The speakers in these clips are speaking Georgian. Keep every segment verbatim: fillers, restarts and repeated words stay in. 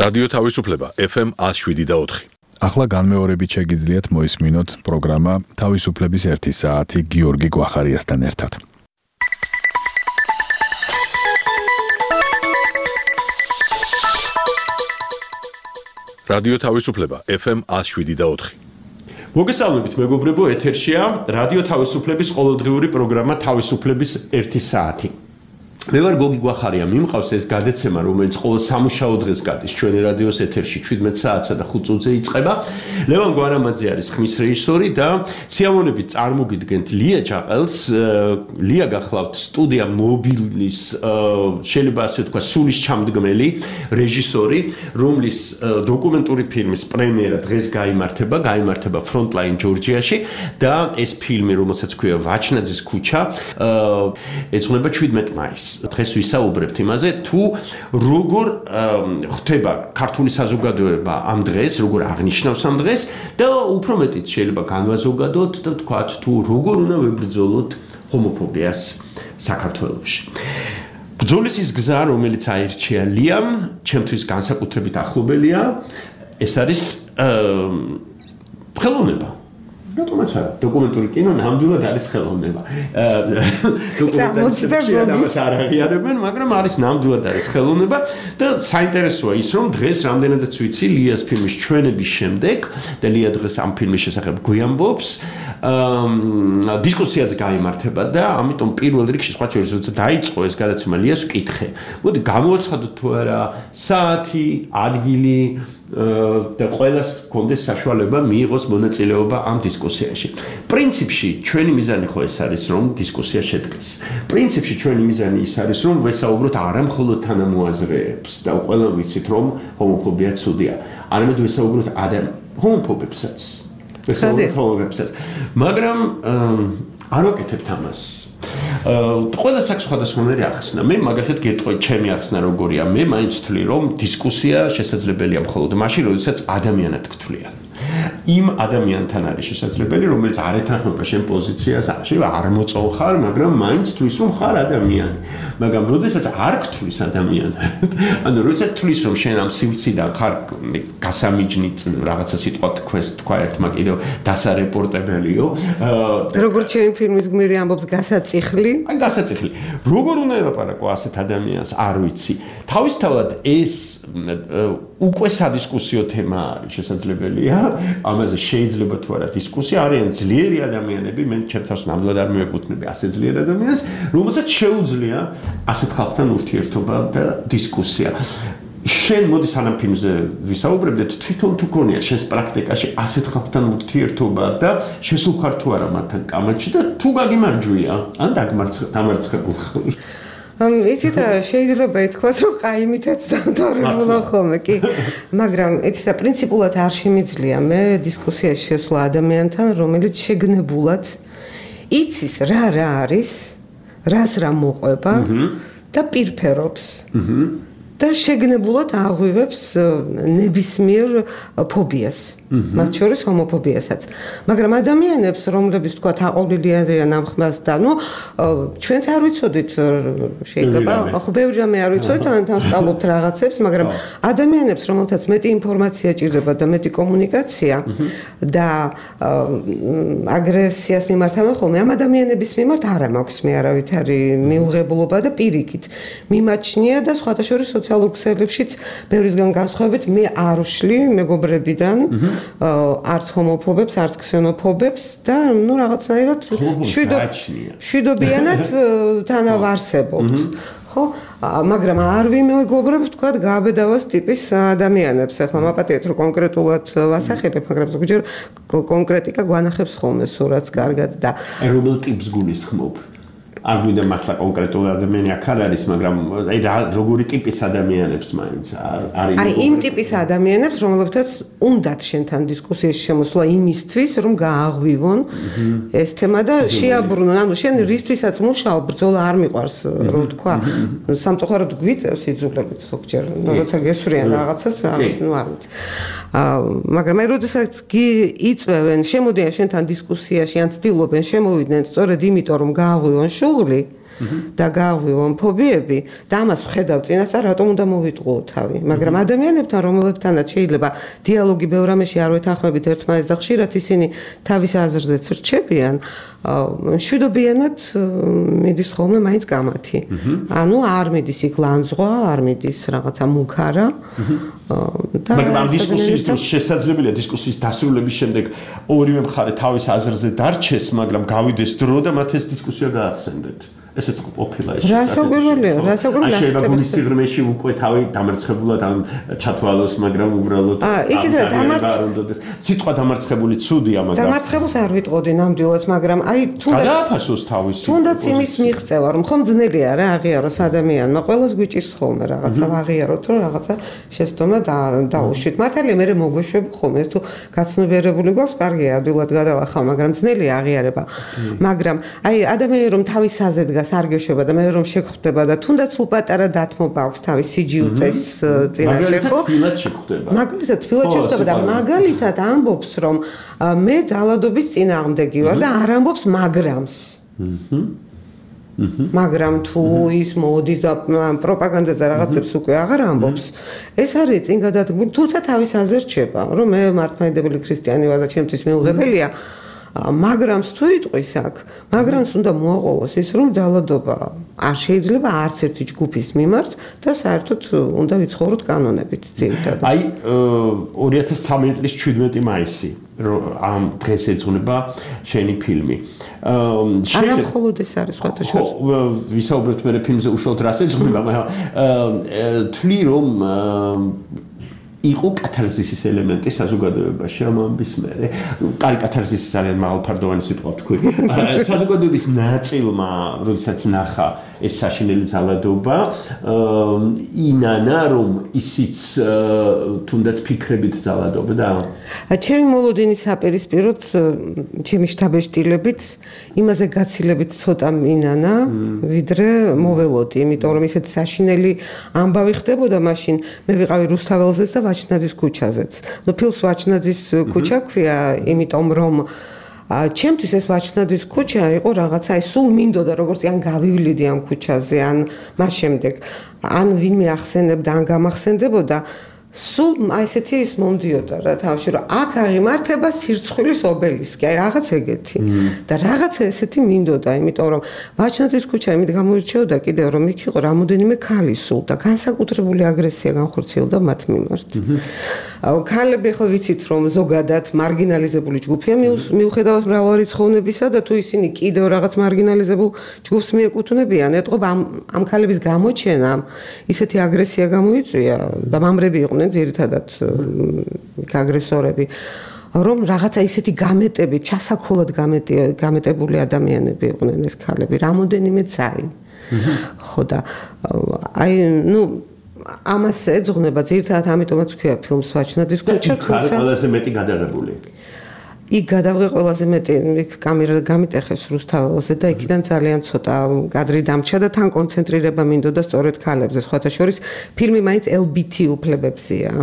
რადიო თავისუფლება ეფ ემ one oh seven და four. ახლა განმეორებით შეგიძლიათ მოისმინოთ პროგრამა თავისუფლების ერთი საათი გიორგი გვახარიასთან ერთად. რადიო თავისუფლება ეფ ემ one oh seven და four. მოგესალმებით მეგობრებო, ეთერშია რადიო თავისუფლების ყოველდღიური პროგრამა თავისუფლების ერთი საათი. მე ვარ გოგი გვახარია, მიმყავს ეს გადაცემა, რომელიც ყოველ სამუშაო დღეს გადის ჩვენი რადიოს ეთერში seventeen საათსა და five წუთზე იწყება. ლევან გვარამაძე არის ხმის რეჟისორი და სიამოვნებით წარმოგიდგენთ ლია ჯაყელს. ლია გახლავთ სტუდია მობილის, შეიძლება ასე ვთქვა, სულის ჩამდგმელი რეჟისორი, რომლის დოკუმენტური ფილმის პრემიერა დღეს გაიმართება, გაიმართება Frontline ჯორჯიაში და ეს ფილმი, რომელსაც ქვია ვაჩნაძის ქუჩა, ეძღვნება seventeen მაისს. დღეს ვისაუბრებთ იმაზე, თუ როგორ ხდება ქართული საზოგადოება ამ დღეს, როგორ აღნიშნავს ამ დღეს და უფრო მეტიც შეიძლება განვაზოგადოთ და ვთქვათ, თუ როგორ უნდა ვებრძოლოთ ჰომოფობიას საქართველოში. ბრძოლის ის გზა, რომელიც აირჩია ლიამ, ჩემთვის განსაკუთრებით ახლობელია, ეს არის ხელოვნება. რატომაც არა, დოკუმენტური კინო ნამდვილად არის ხელოვნება. დოკუმენტური ამას არ აღიარებენ, მაგრამ არის ნამდვილად არის ხელოვნება და საინტერესოა ის, რომ დღეს რამდენადაც ვიცი ლიას ფილმის ჩვენების შემდეგ და ლია დღეს ამ ფილმის შესახებ გვიამბობს, დისკუსიაც გაიმართება და ამიტომ პირველ რიგში სხვა შორის როცა დაიწყო ეს გადაცემა ლიას ვკითხე. მოდი გამოვაცხადოთ თუ არა საათი, ადგილი და ყველას კონდეს საშუალება მიიღოს მონაწილეობა ამ დისკუსიაში. პრინციპში ჩვენი მიზანი ხო ეს არის, რომ დისკუსია შედგეს. პრინციპში ჩვენი მიზანი ის არის, რომ ვესაუბროთ არა მხოლოდ თანამოაზრეებს და ყველა ვიცით, რომ ჰომოფობია ცუდია. არამედ ვესაუბროთ ადამ ჰომოფობებსაც. ვესაუბროთ ჰომოფობებსაც. მაგრამ არ ვაკეთებთ ამას. ყველა საქმე სხვადასხვანაირი ახსნა. მე მაგალითად გეტყვით ჩემი ახსნა როგორია. მე მაინც ვთვლი, რომ დისკუსია შესაძლებელია მხოლოდ მაშინ, როდესაც ადამიანად გთვლიან. იმ ადამიანთან არის შესაძლებელი, რომელიც არ ეთანხმება შენ პოზიციას, შეიძლება არ მოწონხარ, მაგრამ მაინც თვლის, რომ ხარ ადამიანი. მაგრამ როდესაც არ გთვლის ადამიანი, ანუ როდესაც თვლის, რომ შენ ამ სივრციდან ხარ გასამიჯნი რაღაცა სიტყვა თქვეს, თქვა ერთმა კიდევ დასარეპორტებელიო. როგორც ჩემი ფილმის გმირი ამბობს, გასაწიხლი. აი გასაწიხლი. როგორ უნდა ელაპარაკო ასეთ ადამიანს, არ ვიცი. თავისთავად ეს უკვე სადისკუსიო თემა არის შესაძლებელია. ამაზე შეიძლება თუ არა დისკუსია, არიან ძლიერი ადამიანები, მე ჩემთავს ნამდვილად არ მეკუთვნები ასე ძლიერ ადამიანს, რომელსაც შეუძლია ასეთ ხალხთან ურთიერთობა და დისკუსია. შენ მოდი სანამ ფილმზე ვისაუბრებდეთ, თვითონ თუ გონია შენს პრაქტიკაში ასეთ ხალხთან ურთიერთობა და შესულხარ თუ არა მათთან კამათში და თუ გაგიმარჯვია, ან დამარცხებულ ხარ. იცით რა, შეიძლება ითქვას, რომ ყაიმითაც დამთავრებულა ხოლმე, კი. მაგრამ იცით რა, პრინციპულად არ შემიძლია მე დისკუსიაში შესვლა ადამიანთან, რომელიც შეგნებულად იცის რა რა არის, რას რა მოყვება და პირფერობს. და შეგნებულად აღვივებს ნებისმიერ ფობიას. მათ შორის ჰომოფობიასაც. მაგრამ ადამიანებს, რომლებიც თქვა აყოლილი არიან ამ ხმასთან, ნუ ჩვენც არ ვიცოდით, შეიძლება, ხო ბევრი რამე არ ვიცოდით, თან სწავლობთ რაღაცებს, მაგრამ ადამიანებს, რომელთაც მეტი ინფორმაცია ჭირდება და მეტი კომუნიკაცია და აგრესიას მიმართ ამან ხოლმე, ამ ადამიანების მიმართ არ მაქვს მე არავითარი მიუღებლობა და პირიქით მიმაჩნია და სხვათა შორის სოციალურ ქსელებშიც ბევრისგან განსხვავებით მე არ ვშლი მეგობრებიდან არც ჰომოფობებს, არც ქსენოფობებს და ნუ რაღაცნაირად შვიდობიანად თანავარსებობთ. ხო, მაგრამ არ ვიმეგობრებ, თქვა, გააბედავას ტიპის ადამიანებს. ახლა მაპატიეთ, რომ კონკრეტულად ვასახელებ, მაგრამ ზოგჯერ კონკრეტიკა გვანახებს ხოლმე სურათს კარგად და რომელ ტიპს გულისხმობ? არ გვინდა მართლა კონკრეტული ადამიანი აქ არ არის, მაგრამ აი როგორი ტიპის ადამიანებს მაინც არის. აი იმ ტიპის ადამიანებს, რომლებთაც უნდათ შენთან დისკუსიაში შემოსვლა იმისთვის, რომ გააღვივონ ეს თემა და შეაბრუნონ. ანუ შენ რისთვისაც მუშაობ, ბრძოლა არ მიყვარს, რო თქვა, სამწუხაროდ გვიწევს იძულებით ზოგჯერ, როცა გესვრიან რაღაცას, ნუ არ ვიცი. მაგრამ აი როდესაც იწვევენ, შემოდიან შენთან დისკუსიაში, ან ცდილობენ შემოვიდნენ სწორედ იმიტომ, რომ გააღვივონ შუღლი, და გააღვიო ომფობიები და ამას ვხედავ წინასწარ რატომ უნდა მოვიტყუო თავი, მაგრამ ადამიანებთან რომელებთანაც შეიძლება დიალოგი ბევრ რამეში არ ვეთანხმებით ერთმანეთს და ხშირად ისინი თავის აზრზეც რჩებიან, მშვიდობიანად მიდის ხოლმე მაინც გამათი. ანუ არ მიდის იქ ლანძღვა, არ მიდის რაღაცა მუქარა და მაგრამ ამ დისკუსიის დროს შესაძლებელია დისკუსიის დასრულების შემდეგ ორივე მხარე თავის აზრზე დარჩეს, მაგრამ გავიდეს დრო და მათ ეს დისკუსია გაახსენდეთ. ესეც ყოფილა ეს. რასაკვირველია, რასაკვირველია. შეიძლება გულის სიღრმეში უკვე თავი დამარცხებულად ან ჩათვალოს, მაგრამ უბრალოდ აა, იცით რა, დამარცხებული სიტყვა დამარცხებული ცუდია, მაგრამ დამარცხებულს არ ვიტყოდი ნამდვილად, მაგრამ აი თუნდაც გადააფასოს თავის თუნდაც იმის მიღწევა, რომ ხომ ძნელია რა აღიაროს ადამიანმა, ყველას გვიჭირს ხოლმე რაღაცა აღიაროთ, რომ რაღაცა შეცდომა დაუშვით. მართალია მე მოგვეშვება ხოლმე, თუ გაცნობიერებული გვაქვს, კარგია, ადვილად გადალახავ, მაგრამ ძნელია აღიარება. მაგრამ აი ადამიანი რომ თავის აზრზე არ გეშვება და მე რომ შეგხვდება და თუნდაც სულ პატარა დათმობა აქვს თავის სიჯიუტეს წინაშე ხო? მაგალითად შეგხვდება. მაგალითად თბილად შეგხვდება და მაგალითად ამბობს რომ მე ძალადობის წინააღმდეგი ვარ და არ ამბობს მაგრამს. მაგრამ თუ ის მოდის და პროპაგანდაზე რაღაცებს უკვე აღარ ამბობს, ეს არის წინ გადადგმული, თუმცა თავის აზრზე რჩება, რომ მე მართლმადიდებელი ქრისტიანი ვარ და ჩემთვის მიუღებელია. მაგრამ თუ იტყვის აქ, მაგრამ უნდა მოაყოლოს ის რომ ძალადობა არ შეიძლება არც ერთი ჯგუფის მიმართ და საერთოდ უნდა ვიცხოვროთ კანონებით ძირითადად. აი ორი ათას ცხრამეტი წლის შვიდმეტი მაისი რომ ამ დღეს ეძღვნება შენი ფილმი. არა მხოლოდ ეს არის სხვათა შორის. ხო, ვისაუბრეთ მე ფილმზე უშუალოდ რას ეძღვნება, მაგრამ თვლი რომ იყო კათარზისის ელემენტი საზოგადოებაში ამ ამბის მერე. კარი კათარზისი ძალიან მაღალფარდოვანი სიტყვა თქვი. საზოგადოების ნაწილმა, როდესაც ნახა ეს საშინელი ძალადობა, ინანა რომ ისიც თუნდაც ფიქრებით ძალადობდა. ჩემი მოლოდინი საპირისპიროდ, ჩემი შთაბეჭდილებით, იმაზე გაცილებით ცოტა ინანა, ვიდრე მოველოდი, იმიტომ რომ ისეთ საშინელი ამბავი ხდებოდა მაშინ, მე ვიყავი რუსთაველზეც და ვაჩნაძის ქუჩაზეც. ნუ ფილმს ვაჩნაძის ქუჩა ქვია, იმიტომ რომ ჩემთვის ეს ვაჩნაძის ქუჩა იყო რაღაცა, აი სულ მინდოდა როგორც ან გავივლიდი ამ ქუჩაზე, ან მას შემდეგ, ან ვინმე ახსენებდა, ან გამახსენდებოდა, სულ აი ესეთი ის მომდიოდა რა თავში, რომ აქ აღიმართება სირცხვილის ობელისკი, აი რაღაც ეგეთი. და რაღაცა ესეთი მინდოდა, იმიტომ რომ ვაჩნაძის ქუჩა იმით გამოირჩეოდა კიდევ რომ იქ იყო რამოდენიმე ქალი სულ და განსაკუთრებული აგრესია განხორციელდა მათ მიმართ. ქალები ხო ვიცით რომ ზოგადად მარგინალიზებული ჯგუფია მიუხედავად მრავალრიცხოვნებისა და თუ ისინი კიდევ რაღაც მარგინალიზებულ ჯგუფს მიეკუთვნებიან, ეტყობა ამ ამ ქალების გამოჩენამ ისეთი აგრესია გამოიწვია და მამრები იყვნენ ძირითადად აგრესორები, რომ რაღაცა ისეთი გამეტები, ჩასაქოლად გამეტებული ადამიანები იყვნენ ეს ქალები, რამოდენიმე ძალი. ხო და აი ნუ ამას ეძღვნება ძირითადად ამიტომაც ვქვია ფილმს ვაჩნაძის ქუჩა, თუმცა ყველაზე მეტი გადაღებული. იქ გადავღე ყველაზე მეტი იქ კამერა გამიტეხეს რუსთაველზე და იქიდან ძალიან ცოტა კადრი დამჩა და თან კონცენტრირება მინდოდა სწორედ ქალებზე. სხვათა შორის ფილმი მაინც ელ ბი თი უფლებებზია.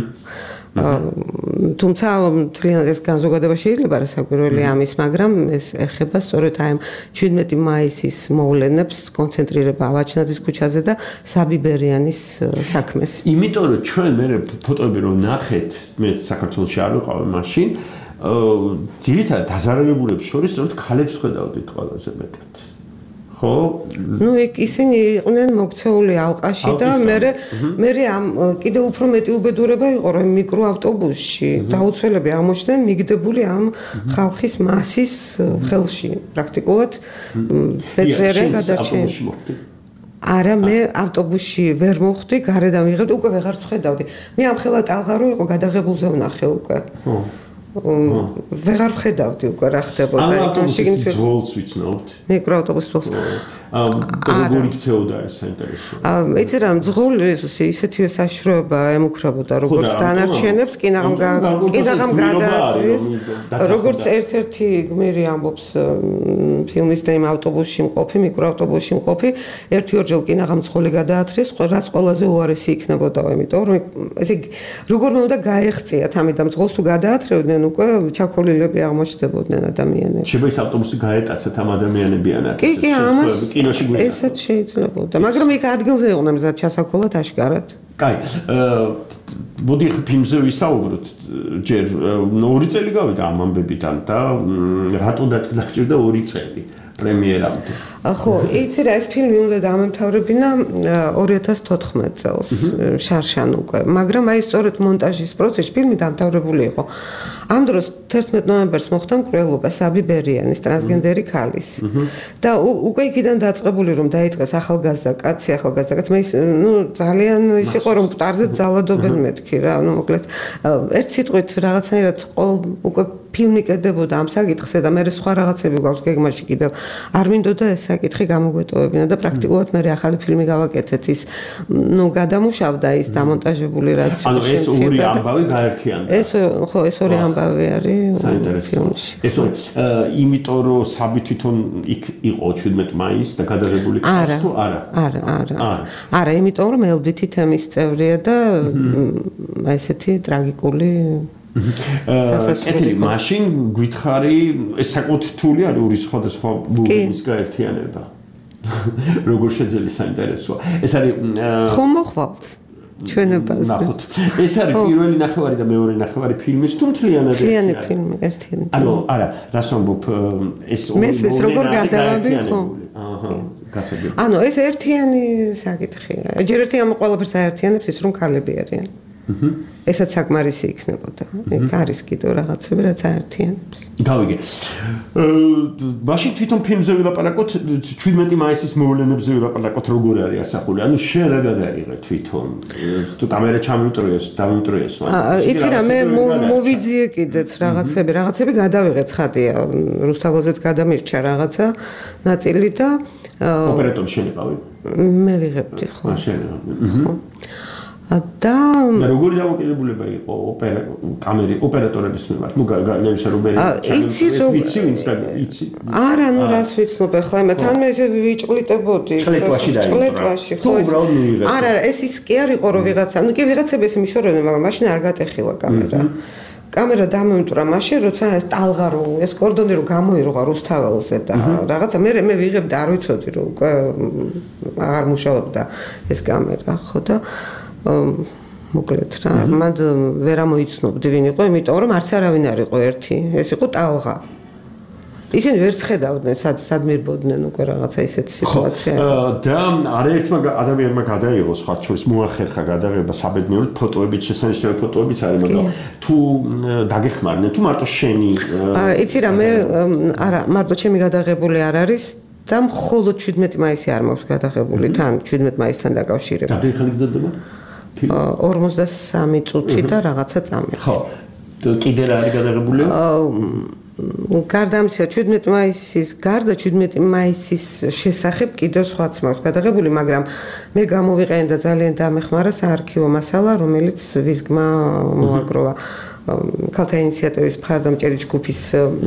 თუმცა თლიანად ეს განზოგადება შეიძლება რასაკვირველია ამის, მაგრამ ეს ეხება სწორედ აი ამ შვიდმეტი მაისის მოვლენებს, კონცენტრირება ავაჩნაძის ქუჩაზე და საბიბერიანის საქმეს. იმიტომ რომ ჩვენ მე ფოტოები რომ ნახეთ, მე საქართველოში არ ვიყავ მაშინ, ძირითადად დაზარალებულებს შორის რომ ქალებს ხედავდით ყველაზე მეტად. ხო? ნუ იქ ისინი იყვნენ მოქცეული ალყაში და მე მე ამ კიდევ უფრო მეტი უბედურება იყო რომ მიკროავტობუსში დაუცველები აღმოჩნდნენ მიგდებული ამ ხალხის მასის ხელში. პრაქტიკულად პეტრე გადარჩენილი. არა მე ავტობუსში ვერ მოხვდი, გარედან ვიღებდი, უკვე ვეღარ ვხედავდი. მე ამ ხელა ტალღა რო იყო გადაღებულზე ვნახე უკვე. ხო. ვეღარ ვხედავდი უკვე რა ხდებოდა. ავტობუსის ძღოლს ვიცნობთ. მიკროავტობუსის ძღოლს. აა როგორ იქცეოდა ეს საინტერესო. აა იცი რა, ძღოლი ისეთივე საშიშროება ემუქრებოდა როგორც დანარჩენებს, კინაღამ კინაღამ გადააწვის. როგორც ერთ-ერთი გმირი ამბობს, ფილმის და იმ ავტობუსში მყოფი, მიკროავტობუსში მყოფი, ერთი ორჯერ კინაღამცხოლი გადაათრიეს, რაც ყველაზე უარესი იქნებოდა, იმიტომ რომ ესე იგი როგორ უნდა გაეღწიათ ამიტომ ძღოლს თუ გადაათრევდნენ უკვე ჩაქოლილები აღმოჩნდებოდნენ ადამიანები. შეიძლება ის ავტობუსი გაეტაცათ ამ ადამიანებიანად. კი, კი, ამას კინოში გვიყვება. ესაც შეიძლებოდა, მაგრამ იქ ადგილზე იყვნენ მზად ჩასაქოლად აშკარად. კაი, მოდი ფილმზე ვისაუბროთ. ჯერ ორი წელი გავიდა ამ ამბებიდან და რატო დაგჭირდა ორი წელი პრემიერამდე? ხო, იცი რა, ეს ფილმი უნდა დამემთავრებინა ორი ათას თოთხმეტ წელს, შარშან უკვე, მაგრამ აი სწორედ მონტაჟის პროცესში ფილმი დამთავრებული იყო. ამ დროს თერთმეტ ნოემბერს მოხდა მკვლელობა საბი ბერიანის ტრანსგენდერი ქალის. და უკვე იქიდან დაწყებული რომ დაიწყეს ახალგაზრდა კაცი, ახალგაზრდა კაცი, მე ნუ ძალიან ის იყო რომ მკვდარზე ძალადობენ მეთქი რა, ნუ მოკლედ ერთ სიტყვით რაღაცნაირად უკვე ფილმი კედებოდა ამ საკითხზე და მე სხვა რაღაცები გვაქვს გეგმაში კიდევ არ მინდოდა ეს საკითხი გამოგვეტოვებინა და პრაქტიკულად მე ახალი ფილმი გავაკეთეთ ის ნუ გადამუშავდა ის დამონტაჟებული რაც ანუ ეს ორი ამბავი გაერთიანდა ეს ხო ეს ორი ამბავი არის საინტერესო ეს ორი იმიტომ რომ საბი თვითონ იქ იყო შვიდმეტი მაისს და გადაღებული ყავს თუ არა არა არა არა იმიტომ რომ ელბითი თემის წევრია და ესეთი ტრაგიკული კეთილი მაშინ გითხარი ეს საკუთი რთული არის ორი სხვადასხვა მუვის გაერთიანება როგორ შეძელი საინტერესოა ეს არის ხო მოხვალთ ჩვენებაზე ნახოთ ეს არის პირველი ნახევარი და მეორე ნახევარი ფილმის თუ მთლიანად მთლიანი ფილმი ერთიანი ანუ არა რას ვამბობ ეს მესმის როგორ გადავაბი ხო აჰა გასაგები ანუ ეს ერთიანი საკითხია ჯერ ერთი ამ ყველაფერს აერთიანებს ის რომ ქალები არიან ესაც საკმარისი იქნებოდა. იქ არის კიდევ რაღაცები, რაც აერთიანებს. გავიგე. მაშინ თვითონ ფილმზე ვილაპარაკოთ, შვიდმეტი მაისის მოვლენებზე ვილაპარაკოთ, როგორ არის ასახული. ანუ შენ რა გადაიღე თვითონ? თუ კამერა ჩამოუტრიეს, დამოუტრიეს. იცი რა, მე მოვიძიე კიდეც რაღაცები, რაღაცები გადავიღე ცხადია. რუსთაველზეც გადამირჩა რაღაცა ნაწილი და ოპერატორი შენ იყავი? მე ვიღებდი ხო. შენ. და და როგორი დამოკიდებულება იყო ოპერა კამერი ოპერატორების მიმართ? ნუ განევისა რომ მე იცი რომ იცი არა ნუ რას ვიცნობ ახლა მე თან მე ესე ვიჭყლიტებოდი ჭყლეტვაში და ჭყლეტვაში ხო არა ეს ის კი არ იყო რომ ვიღაცა ნუ კი ვიღაცები ეს მიშორებდნენ მაგრამ მაშინ არ გატეხილა კამერა კამერა დამემტვრა მაშინ როცა ეს ტალღა რო ეს კორდონი რო გამოირღვა რუსთაველზე და რაღაცა მე მე ვიღებდი არ ვიცოდი რომ უკვე აღარ მუშაობდა ეს კამერა ხო და მოკლედ რა მანდ ვერ ამოიცნობდი ვინ იყო იმიტომ რომ არც არავინ არ იყო ერთი ეს იყო ტალღა ისინი ვერ შეხედავდნენ სად სად მირბოდნენ უკვე რაღაცა ისეთი სიტუაცია და არაერთმა ადამიანმა გადაიღო სხვა შორის მოახერხა გადაღება საბედნიეროდ ფოტოებით შესანიშნავი ფოტოებიც არის მაგრამ თუ დაგეხმარნენ თუ მარტო შენი იცი რა მე არა მარტო ჩემი გადაღებული არ არის და მხოლოდ შვიდმეტი მაისი არ მაქვს გადაღებული თან შვიდმეტი მაისთან დაკავშირებით და ხელი გძებდება ორმოცდასამი წუთი და რაღაცა წამი. ხო. კიდე რა არის გადაღებული? გარდა ამისა, შვიდმეტი მაისის, გარდა შვიდმეტი მაისის შესახებ კიდევ სხვაც მაქვს გადაღებული, მაგრამ მე გამოვიყენე და ძალიან დამეხმარა საარქივო მასალა, რომელიც ვიზგმა მოაგროვა. ქალთა ინიციატივის მხარდამჭერი ჯგუფის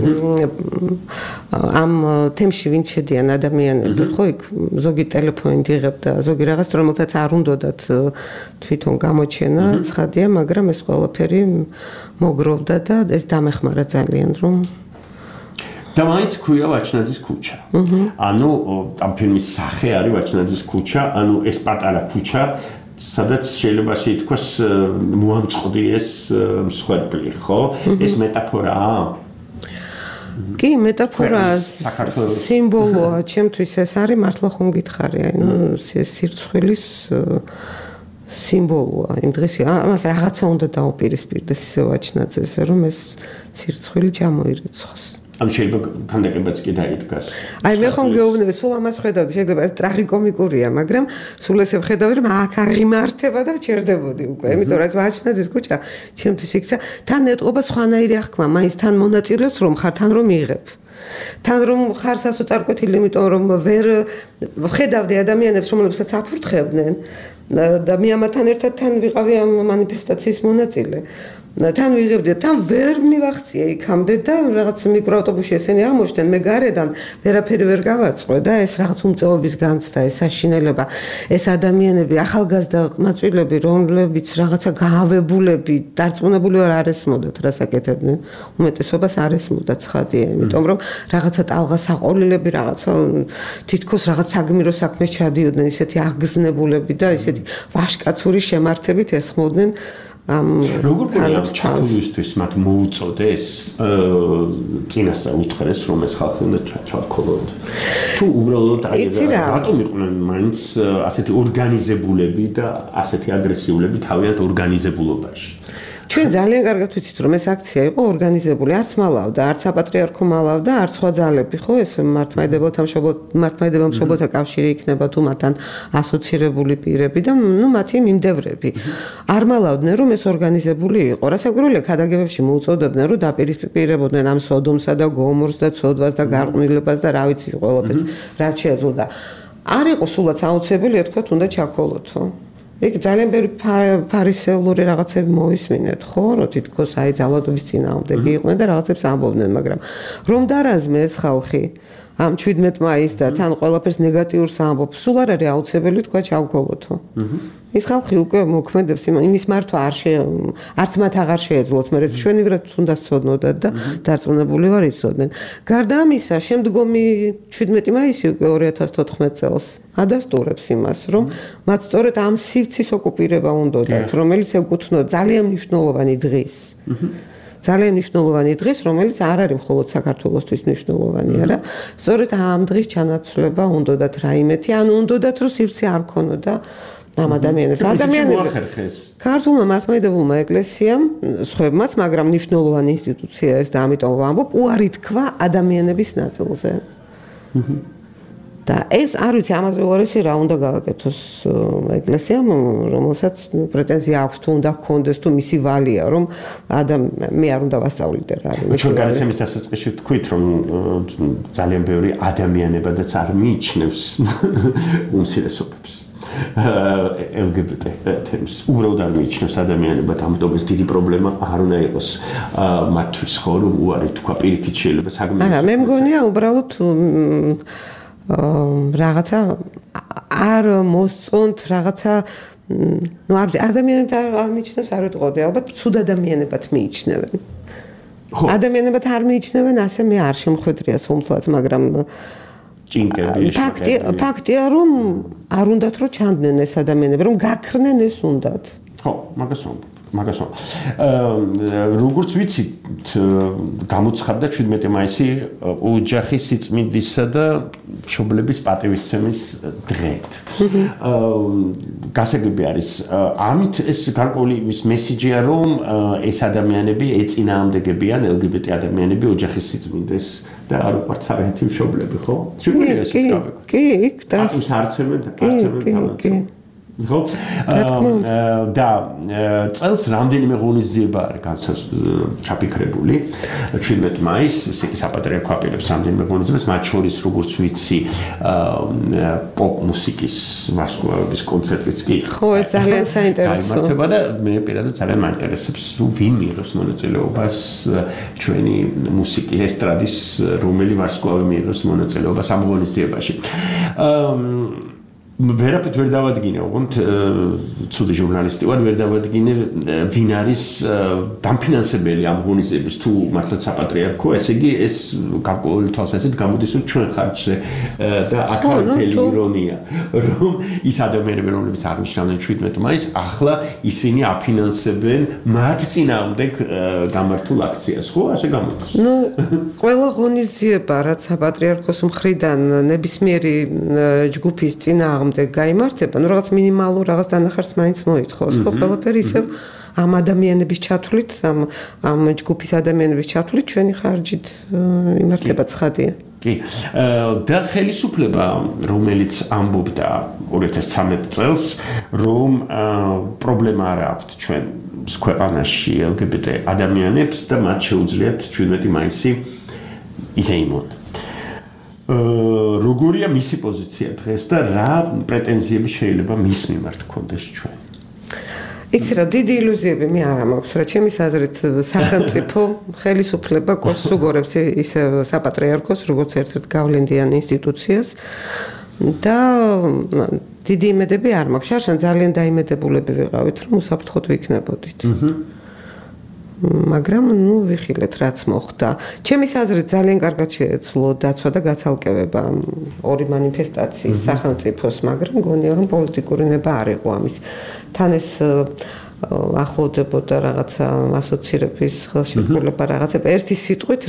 ამ თემში ვინ შედიან ადამიანები, ხო, იქ ზოგი ტელეფონით იღებდა, ზოგი რაღაც, რომელთაც არ უნდათ თვითონ გამოჩენა, ცხადია, მაგრამ ეს ყველაფერი მოგროვდა და ეს დამეხმარა ძალიან, რომ და მაინც ქვია ვაჩნაძის ქუჩა. ანუ ამ ფილმის სახე არის ვაჩნაძის ქუჩა, ანუ ეს პატარა ქუჩა სადაც შეიძლება შეითქვას მოამწყდი ეს მსხვერპლი, ხო? ეს მეტაფორაა? კი, მეტაფორაა, სიმბოლოა, ჩემთვის ეს არის მართლა ხომ გითხარი, აი ნუ სირცხვილის სიმბოლოა. იმ დღეს ამას რაღაცა უნდა დაუპირისპირდეს ისე ვაჩნაძეს, რომ ეს სირცხვილი ჩამოირიცხოს. ამ შეიძლება ქანდაკებაც კი დაიდგას. აი მე ხომ გეუბნები, სულ ამას ხედავდი, შეიძლება ეს ტრაგიკომიკურია, მაგრამ სულ ესე ვხედავდი, რომ აქ აღიმართება და ვჩერდებოდი უკვე. იმიტომ რომ ეს ვაჩნაძის ქუჩა ჩემთვის იქცა, თან ეტყობა სხვანაირი აღქმა, მაინც თან მონაწილეობს რომ ხარ, თან რომ იღებ. თან რომ ხარ სასოწარკვეთილი, იმიტომ რომ ვერ ვხედავდი ადამიანებს, რომლებსაც აფურთხებდნენ და მე ამათთან ერთად თან ვიყავი ამ მანიფესტაციის მონაწილე. თან ვიღებდი, თან ვერ მივახციე იქამდე და რაღაც მიკროავტობუსში ესენი აღმოჩნდნენ, მე გარედან ვერაფერი ვერ გავაწყვე და ეს რაღაც უმწეობის განცდა, ეს საშინელება, ეს ადამიანები, ახალგაზრდა ყმაწვილები, რომლებიც რაღაცა გაავებულები, დარწმუნებული ვარ არ ესმოდათ რას აკეთებდნენ. უმეტესობას არ ესმოდა ცხადია, იმიტომ რომ რაღაცა ტალღასაყოლილები, რაღაცა თითქოს რაღაც საგმირო საქმეს ჩადიოდნენ, ისეთი აღგზნებულები და ისეთი ვაშკაცური შემართებით ესხმოდნენ ამ როგორ ქონდა ჩაქულისთვის მათ მოუწოდეს წინასწარ უთხრეს რომ ეს ხალხი უნდა ჩავქოლოთ თუ უბრალოდ აი რატომ იყვნენ მაინც ასეთი ორგანიზებულები და ასეთი აგრესიულები თავიანთ ორგანიზებულობაში ჩვენ ძალიან კარგად ვიცით რომ ეს აქცია იყო ორგანიზებული არც მალავდა არც საპატრიარქო მალავდა არც სხვა ძალები ხო ეს მართლმადიდებელთა მართლმადიდებელ მშობელთა კავშირი იქნება თუ მათთან ასოცირებული პირები და ნუ მათი მიმდევრები არ მალავდნენ რომ ეს ორგანიზებული იყო რასაკვირველია ქადაგებებში მოუწოდებდნენ რომ დაპირისპირებოდნენ ამ სოდომსა და გომორს და ცოდვას და გარყვნილებას და რა ვიცი ყველაფერს რაც შეეძლო არ იყო სულაც აუცილებელია თქვა უნდა ჩაქოლოთო იქ ძალიან ბევრი ფარისეულური რაღაცები მოისმინეთ, ხო, რომ თითქოს აი ძალადობის წინააღმდეგი იყვნენ და რაღაცებს ამბობდნენ, მაგრამ რომ დარაზმე ეს ხალხი ამ შვიდმეტ მაისს და თან ყველაფერს ნეგატიურს ამბობს, სულ არ არის აუცილებელი თქვა ჩავქოლოთო. ის ხალხი უკვე მოქმედებს იმის მართვა არ შე არც მათ აღარ შეეძლოთ, მე ჩვენივრად უნდა სწოდნოდათ და დარწმუნებული ვარ იცოდნენ. გარდა ამისა, შემდგომი შვიდმეტი მაისი უკვე ორი ათას თოთხმეტ წელს ადასტურებს იმას, რომ მათ სწორედ ამ სივრცის ოკუპირება უნდათ, რომელიც ეკუთვნოდა ძალიან მნიშვნელოვანი დღის. ძალიან მნიშვნელოვანი დღის, რომელიც არ არის მხოლოდ საქართველოსთვის მნიშვნელოვანი, არა? სწორედ ამ დღის ჩანაცვლება უნდათ რაიმეთი, ანუ უნდათ რომ სივრცე არ ქონოდა ამ ადამიანებს. ადამიანები ქართულმა მართლმადიდებელმა ეკლესიამ, სხვებმაც, მაგრამ მნიშვნელოვანი ინსტიტუცია ეს და ამიტომ ვამბობ, უარი თქვა ადამიანების ნაწილზე. და ეს არ ვიცი ამაზე უარესი რა უნდა გავაკეთოს ეკლესიამ, რომელსაც პრეტენზია აქვს თუ უნდა ჰქონდეს თუ მისი ვალია, რომ მე არ უნდა ვასწავლიდე რა არის. ჩვენ გადაცემის დასაწყისში ვთქვით, რომ ძალიან ბევრი ადამიანებადაც არ მიიჩნევს უმცირესობებს. ელ გი ბი ტე თემს უბრალოდ არ მიიჩნევს ადამიანებად, ამიტომ ეს დიდი პრობლემა არ უნდა იყოს მათთვის ხო, რომ უარი თქვა პირიქით შეიძლება საგმირო. არა, მე მგონია უბრალოდ რაღაცა არ მოსწონთ რაღაცა ნუ ადამიანებად არ მიიჩნევს არ ვიტყოდი ალბათ ცუდ ადამიანებად მიიჩნევენ ადამიანებად არ მიიჩნევენ ასე მე არ შემხვედრია სულთლად მაგრამ ფაქტია ფაქტია რომ არ უნდათ რომ ჩანდნენ ეს ადამიანები რომ გაქრნენ ეს უნდათ ხო მაგას ვამბობ მაგას ვამბობ როგორც ვიცით გამოცხადდა შვიდმეტი მაისი ოჯახის სიწმინდისა და მშობლების პატივისცემის დღედ გასაგები არის ამით ეს გარკვეული ის მესიჯია რომ ეს ადამიანები ეწინააღმდეგებიან ელ გი ბი ტე ადამიანები ოჯახის სიწმინდეს და არ უყვართ არაერთი მშობლები ხო? შეგიძლია ეს გავიგო. კი, იქ ტრანს არცემენ არცემენ ხო? და წელს რამდენიმე ღონისძიება არის ჩაფიქრებული შვიდმეტ მაისს, ესე იგი საპატრიარქო აპირებს რამდენიმე ღონისძიებას, მათ შორის როგორც ვიცი პოპ მუსიკის ვარსკვლავების კონცერტიც კი ხო, ეს ძალიან საინტერესოა. გამართება და მე პირადად ძალიან მაინტერესებს თუ ვინ მიიღოს მონაწილეობას ჩვენი მუსიკის ესტრადის რომელი ვარსკვლავი მიიღოს მონაწილეობას ამ ღონისძიებაში. ვერაფერთ ვერ დავადგინე, ოღონდ ცუდი ჟურნალისტი ვარ, ვერ დავადგინე ვინ არის დამფინანსებელი ამ ღონისძიების თუ მართლაც საპატრიარქო, ესე იგი ეს გარკვეული თვალსაზრისით გამოდის რომ ჩვენ ხარჯზე და აქ მთელი ირონია, რომ ის ადამიანები, რომლებიც აღნიშნავდნენ შვიდმეტ მაისს, ახლა ისინი აფინანსებენ მათ წინააღმდეგ გამართულ აქციას, ხო, ასე გამოდის. ნუ ყველა ღონისძიება, რაც საპატრიარქოს მხრიდან ნებისმიერი ჯგუფის წინააღმდეგ გაიმართება, ну რაღაც მინიმალურ რაღაც დანახარს მაინც მოითხოვს, ხო, ყველაფერი ისევ ამ ადამიანების ჩათვლით, ამ ამ ჯგუფის ადამიანების ჩათვლით ჩვენი ხარჯით იმართება ცხადია. კი. და ხელისუფლება, რომელიც ამბობდა ორი ათას ცხრამეტ წელს, რომ პრობლემა არ აქვს ჩვენ ქვეყანაში ელ გი ბი ტე ადამიანებს და მათ შეუძლიათ შვიდმეტი მაისი იზეიმონ. როგორია მისი პოზიცია დღეს და რა პრეტენზიები შეიძლება მის მიმართ გქონდეს ჩვენ? იცი რა, დიდი ილუზიები მე არ მაქვს, რა ჩემის აზრით სახელმწიფო ხელისუფლება კოსს უგორებს ის საპატრიარქოს როგორც ერთ-ერთ გავლენიან ინსტიტუციას და დიდი იმედები არ მაქვს. შარშან ძალიან დაიმედებულები ვიყავით, რომ უსაფრთხოდ ვიქნებოდით. მაგრამ ნუ ვიხილეთ რაც მოხდა. ჩემის აზრით ძალიან კარგად შეეძლო დაცვა და გაცალკევება ორი მანიფესტაციის სახელმწიფოს, მაგრამ გონია რომ პოლიტიკური ნება არ იყო ამის. თან ეს ახლოვდებოდა რაღაცა ასოცირების ხელშეკრულება რაღაცა ერთი სიტყვით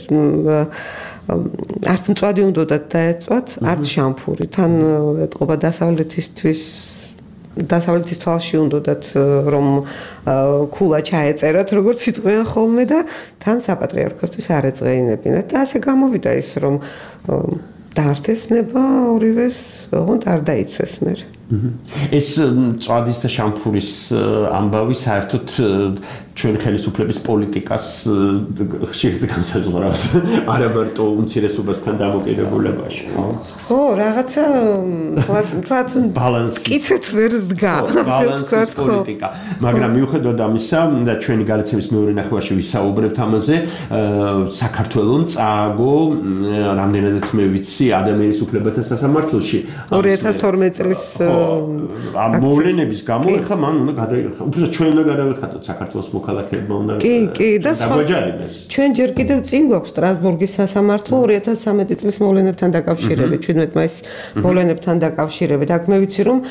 არც მწვადი უნდათ დაეწვათ, არც შამფური. თან ეთყობა დასავლეთისთვის დასავლეთის თვალში უნდათ რომ ქულა ჩაეწერათ, როგორც იტყვიან ხოლმე და თან საპატრიარქოსთვის არ ეწეინებინათ. და ასე გამოვიდა ის, რომ დაართეს ნება ორივეს, ოღონდ არ დაიცვეს მე. ეს წვადის და შამფურის ამბავი საერთოდ ჩვენ ხელისუფლების პოლიტიკას ხშირად განსაზღვრავს არა მარტო უმცირესობასთან დამოკიდებულებაში, ხო? ხო, რაღაცა თლაც ბალანსი კიცეთ ვერ ზდგა, ასე ვთქვათ, ხო. პოლიტიკა. მაგრამ მიუხედავად ამისა და ჩვენი გადაცემის მეორე ნახევარში ვისაუბრებთ ამაზე, საქართველოს წააგო რამდენადაც მე ვიცი ადამიანის უფლებათა სასამართლოში ორი ათას თორმეტი წლის ამ მოვლენების გამო ეხლა მან უნდა გადაიხადოს. უბრალოდ ჩვენ უნდა გადავიხადოთ საქართველოს მოქალაქეებმა უნდა კი, კი, და სხვა ჩვენ ჯერ კიდევ წინ გვაქვს სტრასბურგის სასამართლო ორი ათას სამეტი წლის მოვლენებთან დაკავშირებით, ჩვენვეთ მაის მოვლენებთან დაკავშირებით. აქ მე ვიცი რომ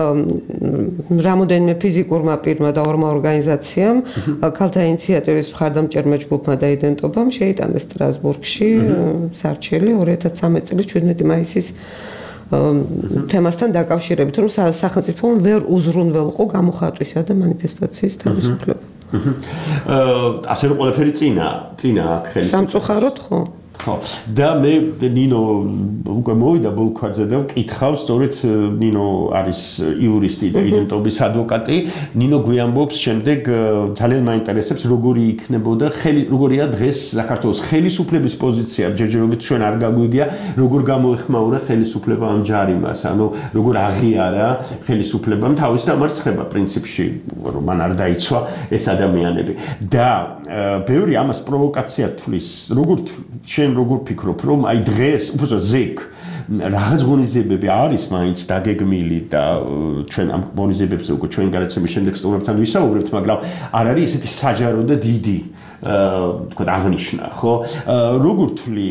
რამოდენიმე ფიზიკურმა პირმა და ორმა ორგანიზაციამ ქალთა ინიციატივის მხარდამჭერმა ჯგუფმა და იდენტობამ შეიტანეს სტრასბურგში სარჩელი ორი ათას სამეტი წლის შვიდმეტი მაისის თემასთან დაკავშირებით, რომ სახელმწიფომ ვერ უზრუნველყო გამოხატვისა და მანიფესტაციის თავისუფლება. ასე რომ ყველაფერი წინა, წინა აქ ხელისუფლება. სამწუხაროდ ხო. ხო. და მე ნინო უკვე მოვიდა ბულქვაძე და ვკითხავს, სწორედ ნინო არის იურისტი და იდენტობის ადვოკატი. ნინო გვიამბობს შემდეგ ძალიან მაინტერესებს როგორი იქნებოდა ხელი როგორია დღეს საქართველოს ხელისუფლების პოზიცია. ჯერჯერობით ჩვენ არ გაგვიგია როგორ გამოეხმაურა ხელისუფლება ამ ჯარიმას, ანუ როგორ აღიარა ხელისუფლებამ თავის დამარცხება პრინციპში, რომ მან არ დაიცვა ეს ადამიანები. და ბევრი ამას პროვოკაცია თვლის. როგორ შენ როგორ ფიქრობ, რომ აი დღეს უბრალოდ ზეკ რაღაც ღონისძიებები არის მაინც დაგეგმილი და ჩვენ ამ ღონისძიებებზე უკვე ჩვენ გადაცემის შემდეგ სტუმრებთან ვისაუბრებთ, მაგრამ არ არის ესეთი საჯარო და დიდი თქვა აღნიშნა, ხო? როგორ თვლი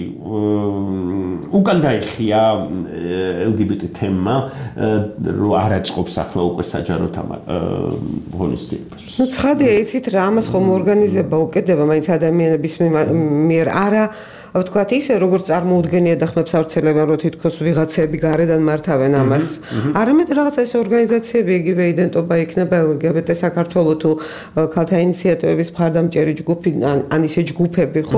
უკან დაიხია ელ გი ბი ტი თემა, რომ არ აწყობს ახლა უკვე საჯაროდ ამ ღონისძიებას. ნუ ცხადია, იცით რა, ამას ხომ ორგანიზება უკეთდება მაინც ადამიანების მიერ არა ვთქვათ ისე როგორც წარმოუდგენია და ხმებს ავრცელებენ რომ თითქოს ვიღაცები გარედან მართავენ ამას. არამედ რაღაცა ეს ორგანიზაციები იგივე იდენტობა იქნება ელ გი ბი ტი საქართველოს თუ ქალთა ინიციატივების მხარდამჭერი ჯგუფი ან ისე ჯგუფები, ხო?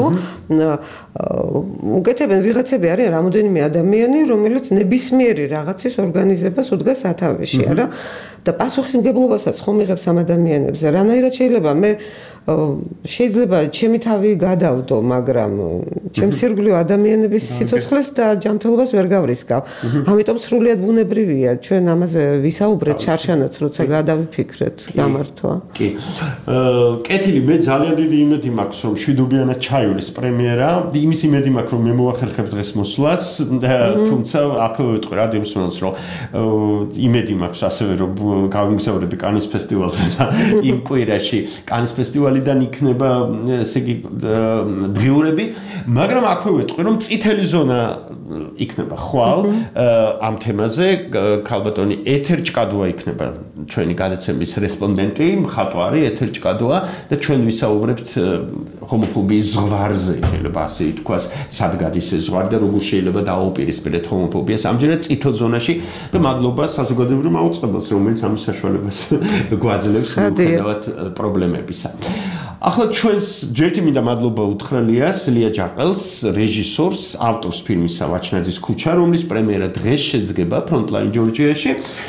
უკეთებენ ვიღაცები არიან რამოდენიმე ადამიანი, რომელიც ნებისმიერი რაღაცის ორგანიზებას უდგას სათავეში, არა? და პასუხისმგებლობასაც ხომ იღებს ამ ადამიანებზე. რანაირად შეიძლება მე შეიძლება ჩემი თავი გადავდო, მაგრამ ჩემს ირგვლივ ადამიანების სიცოცხლეს და ჯანმრთელობას ვერ გავრისკავ. ამიტომ სრულიად ბუნებრივია ჩვენ ამაზე ვისაუბრეთ შარშანაც, როცა გადავიფიქრეთ გამართვა. კი. კეთილი, მე ძალიან დიდი იმედი მაქვს, რომ შვიდობიანად ჩაივლის პრემიერა. იმის იმედი მაქვს, რომ მე მოვახერხებ დღეს მოსვლას, თუმცა აქვე ვიტყვი რადიო მსმენელს, რომ იმედი მაქვს ასევე რომ გავიმგზავრები კანის ფესტივალზე და იმ კვირაში კანის ფესტივალიდან იქნება ესე იგი დღიურები, მაგრამ აქვე ვიტყვი რომ წითელი ზონა იქნება ხვალ ამ თემაზე. ქალბატონი ეთერ ჭკადოა იქნება ჩვენი გადაცემის რესპონდენტი, მხატვარი ეთერ ჭკადოა და ჩვენ ვისაუბრებთ ჰომოფობიის ზღვარზე, შეიძლება ასე ითქვას, სად გადის ეს ზღვარი და როგორ შეიძლება დააუპირისპირდეთ ჰომოფობიას ამჯერად წითელ ზონაში და მადლობა საზოგადოებრივ მაუწყებელს, რომელიც ამის საშუალებას გვაძლევს მიუხედავად პრობლემებისა. ახლა ჩვენს ჯერტი მინდა მადლობა უთხრა ლიას, ლია ჯაყელს, რეჟისორს, ავტორს ფილმისა ვაჩნაძის ქუჩა, რომლის პრემიერა დღეს შედგება ფრონტლაინ ჯორჯიაში.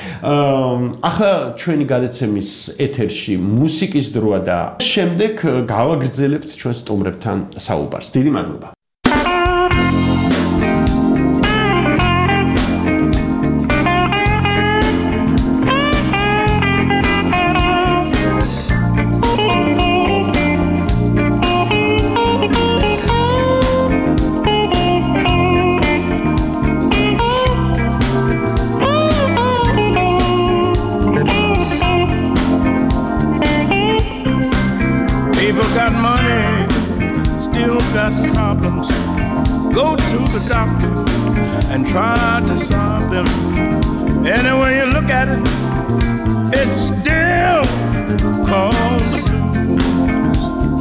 ახლა ჩვენი გადაცემის ეთერში მუსიკის დროა და შემდეგ გავაგრძელებთ ჩვენ სტუმრებთან საუბარს. დიდი მადლობა. got problems, go to the doctor and try to solve them. Any way you look at it, it's still called the blues.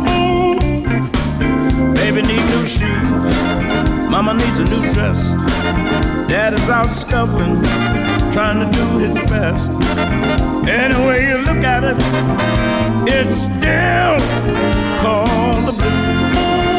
Baby need new shoes, mama needs a new dress. Dad is out scuffling, trying to do his best. Any way you look at it, it's still called the blues.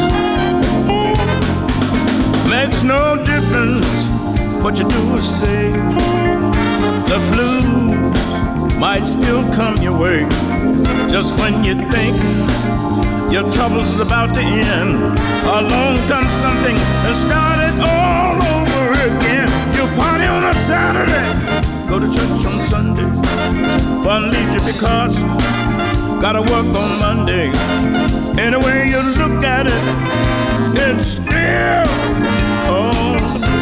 Makes no difference what you do or say, the blues might still come your way. Just when you think your trouble's about to end, along comes something and start it all over again. You party on a Saturday, go to church on Sunday, fun leaves you because gotta work on Monday. Any way you look at it, it's still all the blues.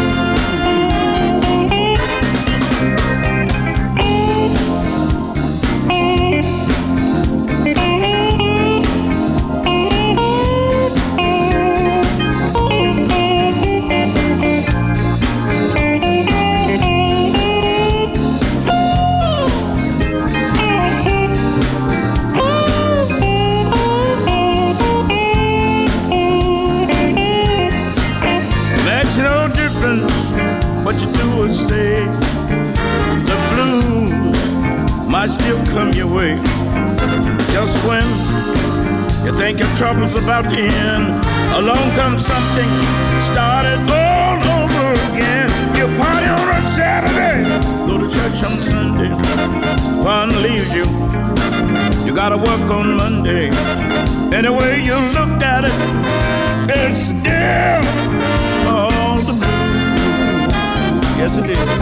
What you do or say, the blues might still come your way. Just when you think your trouble's about to end, along comes something, start it all over again. You party on a Saturday, go to church on Sunday, fun leaves you, you gotta work on Monday. Any way you look at it, it's still all the blues. Yes, it is.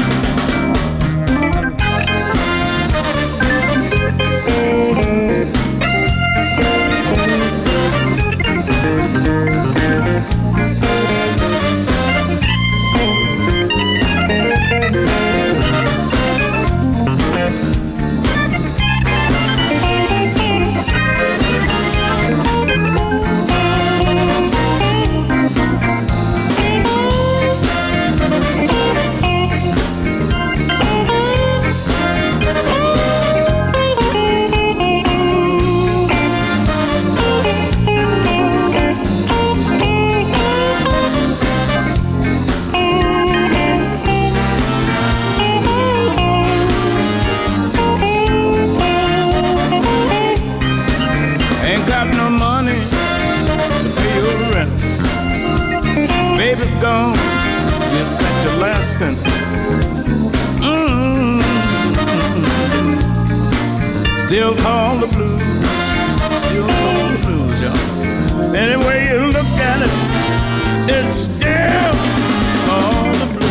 Gone, you spent your last cent. Mm-hmm. Still call the blues, still call the blues, y'all. Any way you look at it, it's still all the blues.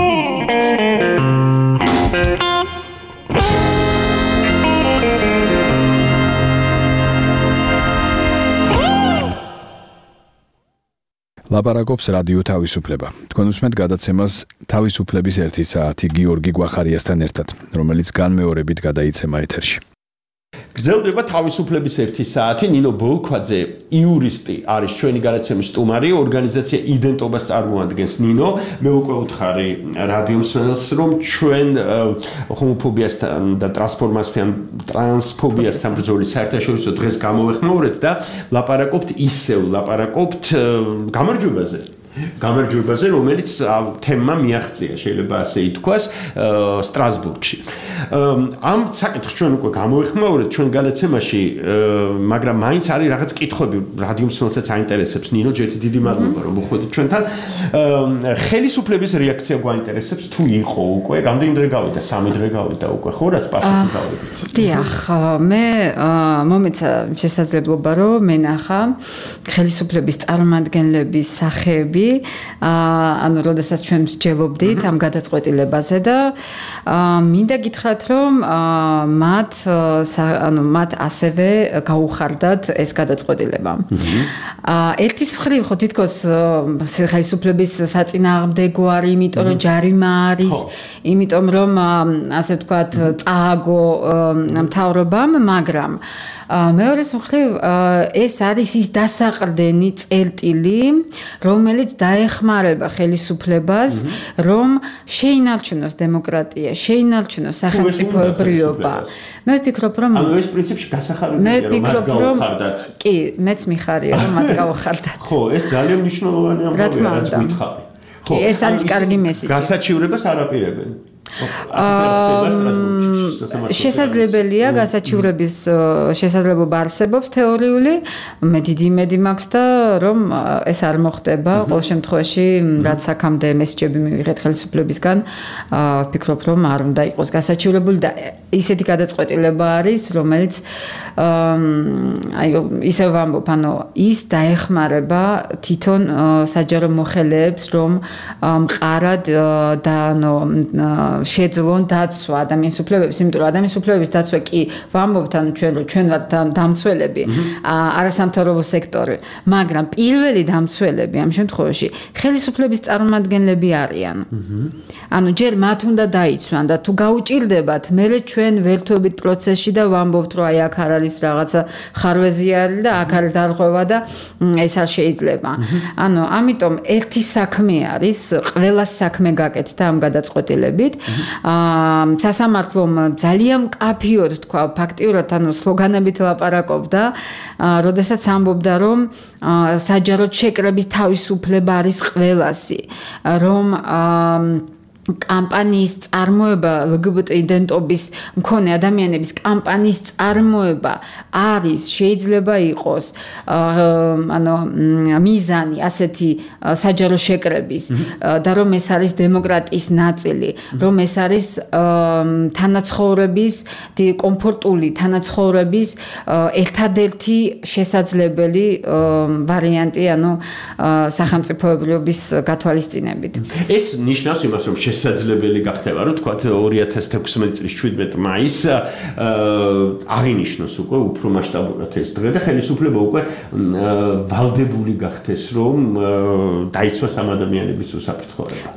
ლაპარაკობს რადიო თავისუფლება. თქვენ უსმენთ გადაცემას თავისუფლების ერთი საათი გიორგი გვახარიასთან ერთად, რომელიც განმეორებით გადაიცემა ეთერში. გრძელდება თავისუფლების ერთი საათი. ნინო ბოლქვაძე, იურისტი, არის ჩვენი გადაცემის სტუმარი, ორგანიზაცია იდენტობას წარმოადგენს. ნინო, მე უკვე ვუთხარი რადიო მსმენელს, რომ ჩვენ ჰომოფობიასთან და ტრანსფორმაციასთან, ტრანსფობიასთან ბრძოლის საერთაშორისო დღეს გამოვეხმაურეთ და ლაპარაკობთ ისევ, ლაპარაკობთ გამარჯვებაზე. გამარჯვებაზე, რომელიც თემა მიაღწია, შეიძლება ასე ითქვას, სტრასბურგში. ამ საკითხს ჩვენ უკვე გამოვეხმაურეთ ჩვენ გადაცემაში, მაგრამ მაინც არის რაღაც კითხვები რადიო მსმენელსაც აინტერესებს. ნინო, ჯერ დიდი მადლობა რომ მოხვედით ჩვენთან. ხელისუფლების რეაქცია გვაინტერესებს, თუ იყო უკვე, რამდენი დღე გავიდა, სამი დღე გავიდა უკვე, ხო, რაც პასუხი გავიდა. დიახ, მე მომეცა შესაძლებლობა რომ მენახა ხელისუფლების წარმომადგენლების სახეები, ანუ როდესაც ჩვენ მსჯელობდით ამ გადაწყვეტილებაზე და მინდა გითხრათ რომ მათ ანუ მათ ასევე გაუხარდათ ეს გადაწყვეტილება. ერთის მხრივ ხო თითქოს ხელისუფლების საწინააღმდეგო არის, იმიტომ რომ ჯარიმა არის, იმიტომ რომ ასე ვთქვათ წააგო მთავრობამ, მაგრამ მეორე მხრივ ეს არის ის დასაყრდენი წერტილი, რომელიც დაეხმარება ხელისუფლებას, რომ შეინარჩუნოს დემოკრატია, შეინარჩუნოს სახელმწიფოებრიობა. მე ვფიქრობ, რომ ანუ ეს პრინციპში გასახარებია, რომ მათ გაუხარდათ. კი, მეც მიხარია, რომ მათ გაუხარდათ. ხო, ეს ძალიან მნიშვნელოვანი ამბავია, რაც გითხარი. ხო, ეს არის კარგი მესიჯი. გასაჩივრებას არ აპირებენ. შესაძლებელია გასაჩივრების შესაძლებლობა არსებობს თეორიული, მე დიდი იმედი მაქვს და რომ ეს არ მოხდება. ყოველ შემთხვევაში, რაც აქამდე მესიჯები მივიღეთ ხელისუფლებისგან, ვფიქრობ, რომ არ უნდა იყოს გასაჩივრებული და ისეთი გადაწყვეტილება არის, რომელიც აი ისევ ვამბობ, ანუ ის დაეხმარება თვითონ საჯარო მოხელეებს, რომ მყარად და ანუ შეძლონ დაცვა ადამიანის უფლებების, იმიტომ რომ ადამიანის უფლებების დაცვა კი ვამბობთ, ანუ ჩვენ ჩვენ ვართ დამცველები, არასამთავრობო სექტორი, მაგრამ პირველი დამცველები ამ შემთხვევაში ხელისუფლების წარმომადგენლები არიან. ანუ ჯერ მათ უნდა დაიცვან და თუ გაუჭირდებათ, მერე ჩვენ ვერთვებით პროცესში და ვამბობთ, რომ აი აქ არ არის რაღაცა ხარვეზი არის და აქ არის დარღვევა და ეს არ შეიძლება. ანუ ამიტომ ერთი საქმე არის, ყველა საქმე გაკეთდა ამ გადაწყვეტილებით. აა სასამართლომ ძალიან მკაფიოდ თქვა, ფაქტიურად ანუ სლოგანებით ლაპარაკობდა, როდესაც ამბობდა, რომ საჯაროდ შეკრების თავისუფლება არის ყველასი, რომ აა კამპანიის წარმოება ლგბტ იდენტობის მქონე ადამიანების კამპანიის წარმოება არის შეიძლება იყოს ანუ მიზანი ასეთი საჯარო შეკრების და რომ ეს არის დემოკრატიის ნაწილი, რომ ეს არის თანაცხოვრების კომფორტული თანაცხოვრების ერთადერთი შესაძლებელი ვარიანტი, ანუ სახელმწიფოებრიობის გათვალისწინებით. ეს ნიშნავს იმას, რომ შესაძლებელი გახდება, რომ თქვათ ორი ათას თექვსმეტი წლის შვიდმეტი მაისს აღინიშნოს უკვე უფრო მასშტაბურად ეს დღე და ხელისუფლება უკვე ვალდებული გახდეს, რომ დაიცვას ამ ადამიანების უსაფრთხოება.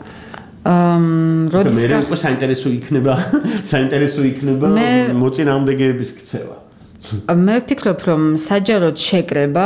აა როდის მე უკვე საინტერესო იქნება, საინტერესო იქნება მოწინააღმდეგეების ქცევა. მე ვფიქრობ, რომ საჯაროდ შეკრება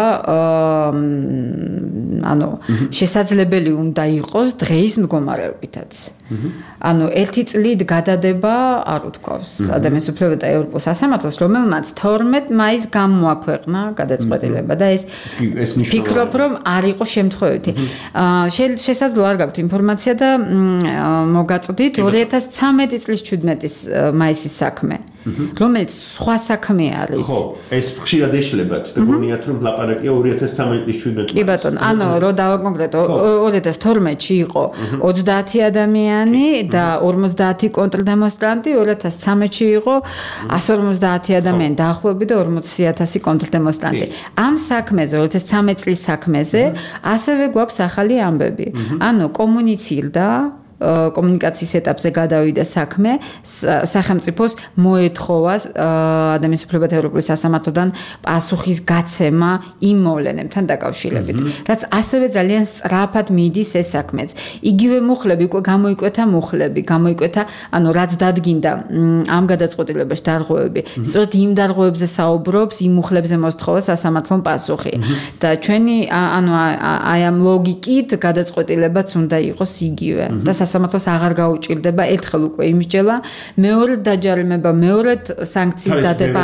ანუ შესაძლებელი უნდა იყოს დღეის მდგომარეობითაც. ანუ ერთი წლით გადადება არ უთქვავს ადამიანის უფლებათა და ევროპულ სასამართლოს, რომელმაც თორმეტ მაისს გამოაქვეყნა გადაწყვეტილება და ეს ვფიქრობ, რომ არ იყო შემთხვევითი. შესაძლოა არ გაქვთ ინფორმაცია და მოგაწვდით ორი ათას ცხრამეტი წლის შვიდმეტი მაისის საქმე. რომელიც სხვა საქმე არის. ხო, ეს ხშირად ეშლებათ და გონიათ რომ ლაპარაკია ორი ათას ცხრამეტი წლის შვიდმეტი. კი ბატონო, ანუ რო დავაკონკრეტო, ორი ათას თორმეტში იყო ოცდაათი ადამიანი და ორმოცდაათი კონტრდემონსტრანტი, ორი ათას ცხრამეტში იყო εκατს ორმოცდაათი ადამიანი დაახლოებით და ორმოცი ათასი კონტრდემონსტრანტი. ამ საქმეზე, ორი ათას ცხრამეტი წლის საქმეზე, ასევე გვაქვს ახალი ამბები. ანუ კომუნიცირდა კომუნიკაციის ეტაპზე გადავიდა საქმე, სახელმწიფოს მოეთხოვა ადამიანის უფლებათა ევროპული სასამართლოდან პასუხის გაცემა იმ მოვლენებთან დაკავშირებით, რაც ასევე ძალიან სწრაფად მიდის ეს საქმეც. იგივე მუხლები უკვე გამოიკვეთა მუხლები, გამოიკვეთა, ანუ რაც დადგინდა ამ გადაწყვეტილებაში დარღვევები. სწორედ იმ დარღვევებზე საუბრობს, იმ მუხლებზე მოსთხოვა სასამართლომ პასუხი. და ჩვენი ანუ აი ამ ლოგიკით გადაწყვეტილებაც უნდა იყოს იგივე. და სასამართლოს აღარ გაუჭირდება ერთხელ უკვე იმსჯელა, მეორედ დაჯარიმება, მეორედ სანქციის დადება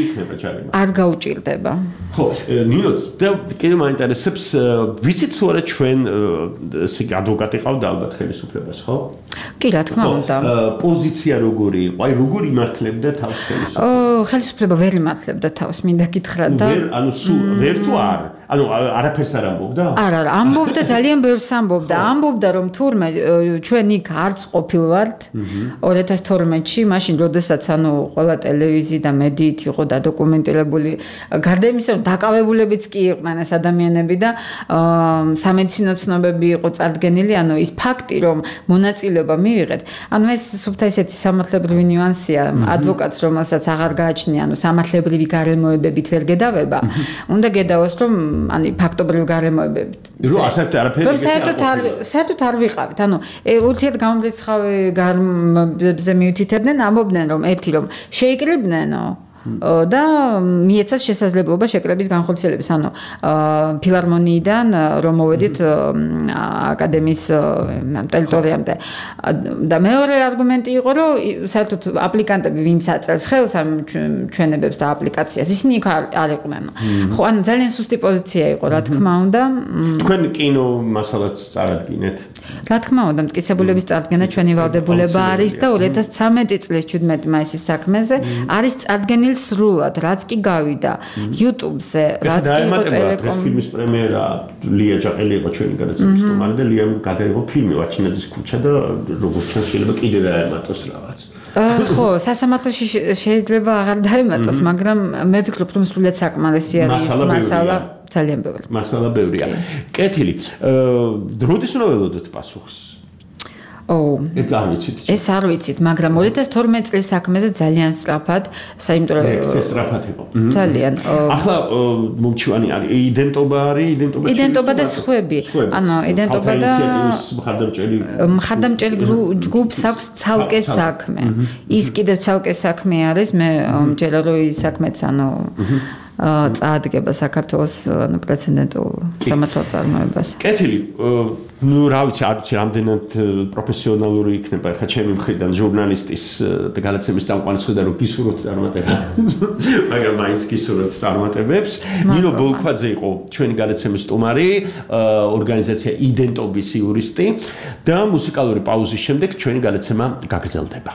არ გაუჭირდება. ხო, ნინოც, და კიდევ მაინტერესებს, ვიცით თუ არა ჩვენ ესე იგი ადვოკატი ყავდა ალბათ ხელისუფლებას, ხო? კი, რა თქმა უნდა. პოზიცია როგორი იყო? აი, როგორ იმართლებდა თავს ხელისუფლება? ხელისუფლება ვერ იმართლებდა თავს, მინდა გითხრათ და ანუ სულ ვერ თუ არ? ანუ არაფერს არ ამბობდა? არა, არა, ამბობდა ძალიან ბევრს ამბობდა. ამბობდა რომ თურმე ჩვენ იქ არც ყოფილვართ ორი ათას თორმეტში, მაშინ როდესაც ანუ ყველა ტელევიზია და მედიით იყო დადოკუმენტირებული, გარდა იმისა, რომ დაკავებულებიც კი იყვნენ ეს ადამიანები და სამედიცინო ცნობები იყო წარდგენილი, ანუ ის ფაქტი, რომ მონაწილეობა მივიღეთ, ანუ ეს სუფთა ისეთი სამართლებრივი ნიუანსია, ადვოკატს რომელსაც აღარ გააჩნია, ანუ სამართლებრივი გარემოებებით ვერ გედავება, უნდა გედავოს, რომ ანუ ფაქტობრივი გარემოებებით. რო ასეთ არაფერი რომ საერთოდ არ საერთოდ არ ვიყავით. ანუ ურთიერთგამომრიცხავი გარემოებებზე მიუთითებდნენ, ამბობდნენ რომ ერთი რომ შეიკრიბნენო და მიეცათ შესაძლებლობა შეკრების განხორციელების, ანუ ფილარმონიიდან რომ მოვედით აკადემიის ტერიტორიამდე. და მეორე არგუმენტი იყო, რომ საერთოდ აპლიკანტები ვინც აწელს ხელს ამ ჩვენებებს და აპლიკაციას, ისინი იქ არ იყვნენ. ხო, ანუ ძალიან სუსტი პოზიცია იყო, რა თქმა უნდა. თქვენ კინო მასალაც წარადგინეთ? რა თქმა უნდა, მტკიცებულების წარდგენა ჩვენი ვალდებულება არის და ორი ათას ცამეტი წლის შვიდმეტი მაისის საქმეზე არის წარდგენილი სრულად, რაც კი გავიდა YouTube-ზე, რაც კი იყო ტელეკომ. ფილმის პრემიერა ლია ჯაყელი იყო ჩვენი გადაცემის სტუმარი დალიამ გადაიღო ფილმი ვაჩინაძის ქუჩა და როგორც ჩანს შეიძლება კიდე დაემატოს რაღაც. ხო, სასამართლოში შეიძლება აღარ დაემატოს, მაგრამ მე ვფიქრობ, რომ სრულიად საკმარისი არის მასალა, ძალიან ბევრი. მასალა ბევრია. კეთილი. როდის უნდა ველოდოთ პასუხს? ო, ეს არ ვიცით. ეს არ ვიცით, მაგრამ ორი ათას თორმეტი წლის საქმეზე ძალიან სწრაფად, საიმედრო სწრაფად იყო. ძალიან. ახლა მომჩვანი არის, იდენტობა არის, იდენტობა. იდენტობა და სხვები. ანუ იდენტობა და მხარდამჭერი მხარდამჭერი ჯგუფს აქვს ცალკე საქმე. ის კიდევ ცალკე საქმე არის, მე მჯერა რომ ის საქმეც ანუ წაადგება საქართველოს ანუ პრეცედენტულ სამართალ წარმოებას. კეთილი, ну, რა ვიცი, არ ვიცი, რამდენად პროფესიონალური იქნება ხა ჩემი მხრიდან ჟურნალისტის და გადაცემის წამყვანის მხრიდან რომ გისურვოთ წარმატება. მაგრამ მაინც გისურვოთ წარმატებებს. ნინო ბოლქვაძე იყო ჩვენი გადაცემის სტუმარი, ორგანიზაცია იდენტობის იურისტი და მუსიკალური პაუზის შემდეგ ჩვენი გადაცემა გაგრძელდება.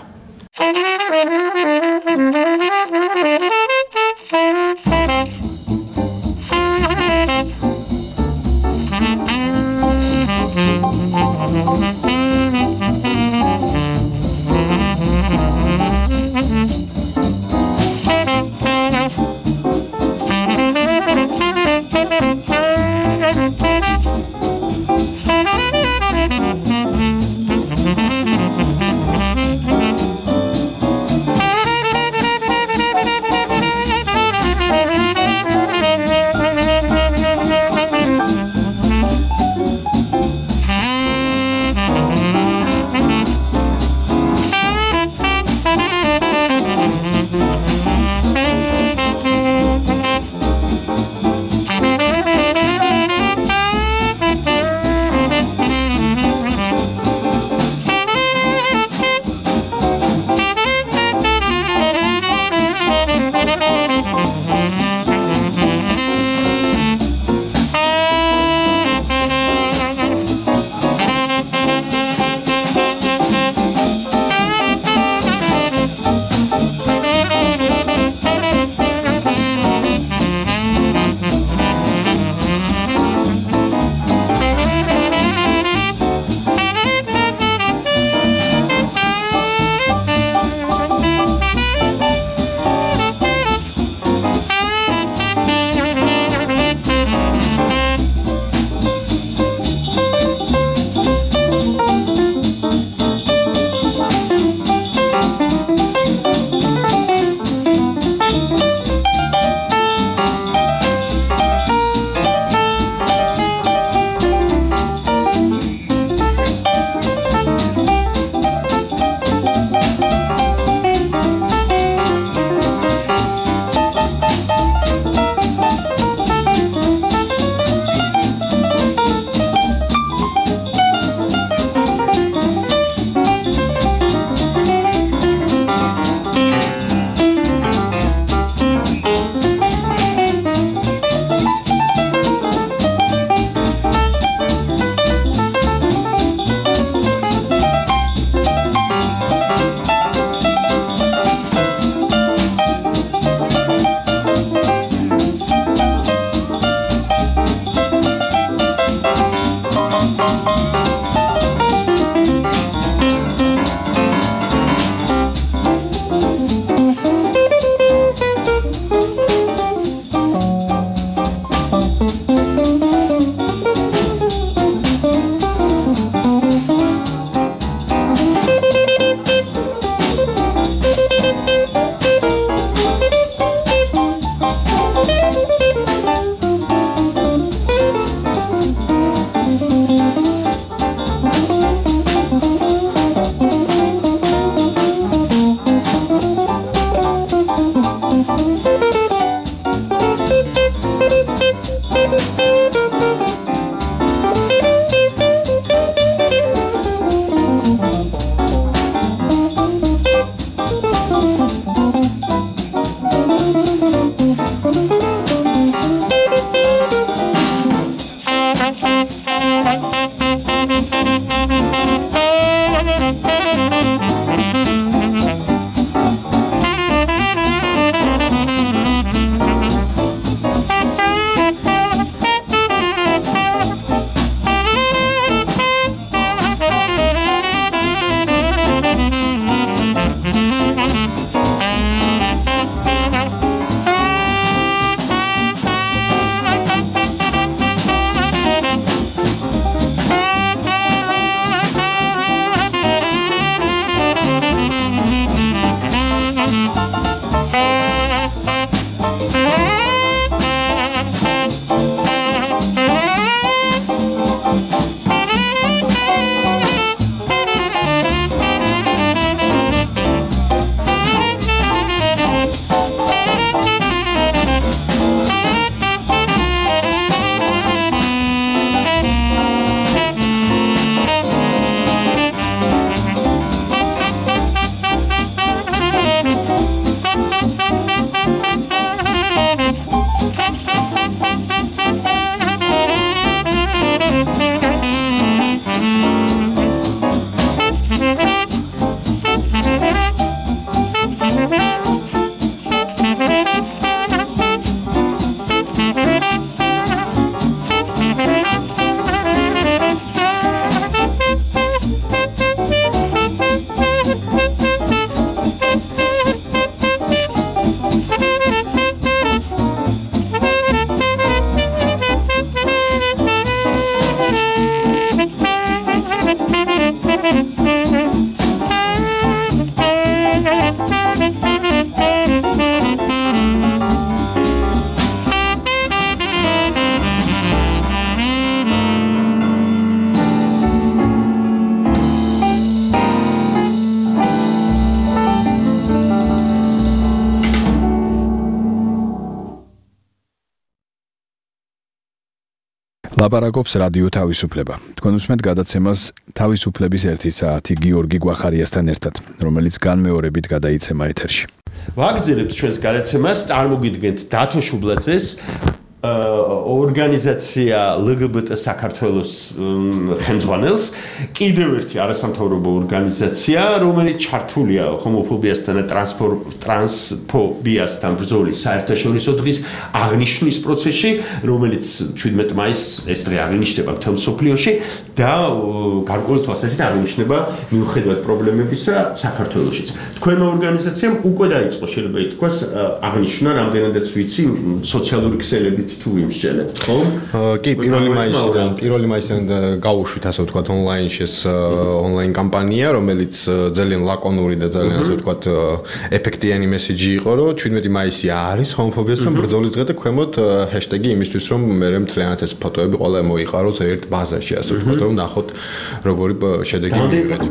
ლაპარაკობს რადიო თავისუფლება. თქვენ უსმენთ გადაცემას თავისუფლების ერთი საათი გიორგი გვახარიასთან ერთად, რომელიც განმეორებით გადაიცემა ეთერში. ვაგრძელებთ ჩვენს გადაცემას, წარმოგიდგენთ დათო შუბლაძეს, ორგანიზაცია ელ გი ბი ტი საქართველოს ხელმძღვანელს, კიდევ ერთი არასამთავრობო ორგანიზაცია, რომელიც ჩართულია ჰომოფობიასთან და ტრანსფობიასთან ბრძოლის საერთაშორისო დღის აღნიშვნის პროცესში, რომელიც შვიდმეტი მაისს ეს დღე აღინიშნება მთელ მსოფლიოში და გარკვეული თვალსაზრისით აღინიშნება მიუხედავად პრობლემებისა საქართველოშიც. თქვენმა ორგანიზაციამ უკვე დაიწყო, შეიძლება ითქვას, აღნიშვნა, რამდენადაც ვიცი, სოციალური ქსელებით თუ იმსჯელებთ, ხო? კი, პირველი მაისიდან, პირველი მაისიდან გავუშვით, ასე ვთქვათ, ონლაინში ეს ონლაინ კამპანია, რომელიც ძალიან ლაკონური და ძალიან ასე ვთქვათ, ეფექტიანი მესიჯი იყო, რომ შვიდმეტი მაისი არის ჰომოფობიასთან ბრძოლის დღე და ქვემოთ ჰეშტეგი იმისთვის, რომ მე მთლიანად ეს ფოტოები ყველა მოიყაროს ერთ ბაზაში, ასე ვთქვათ, რომ ნახოთ როგორი შედეგი მიიღეთ.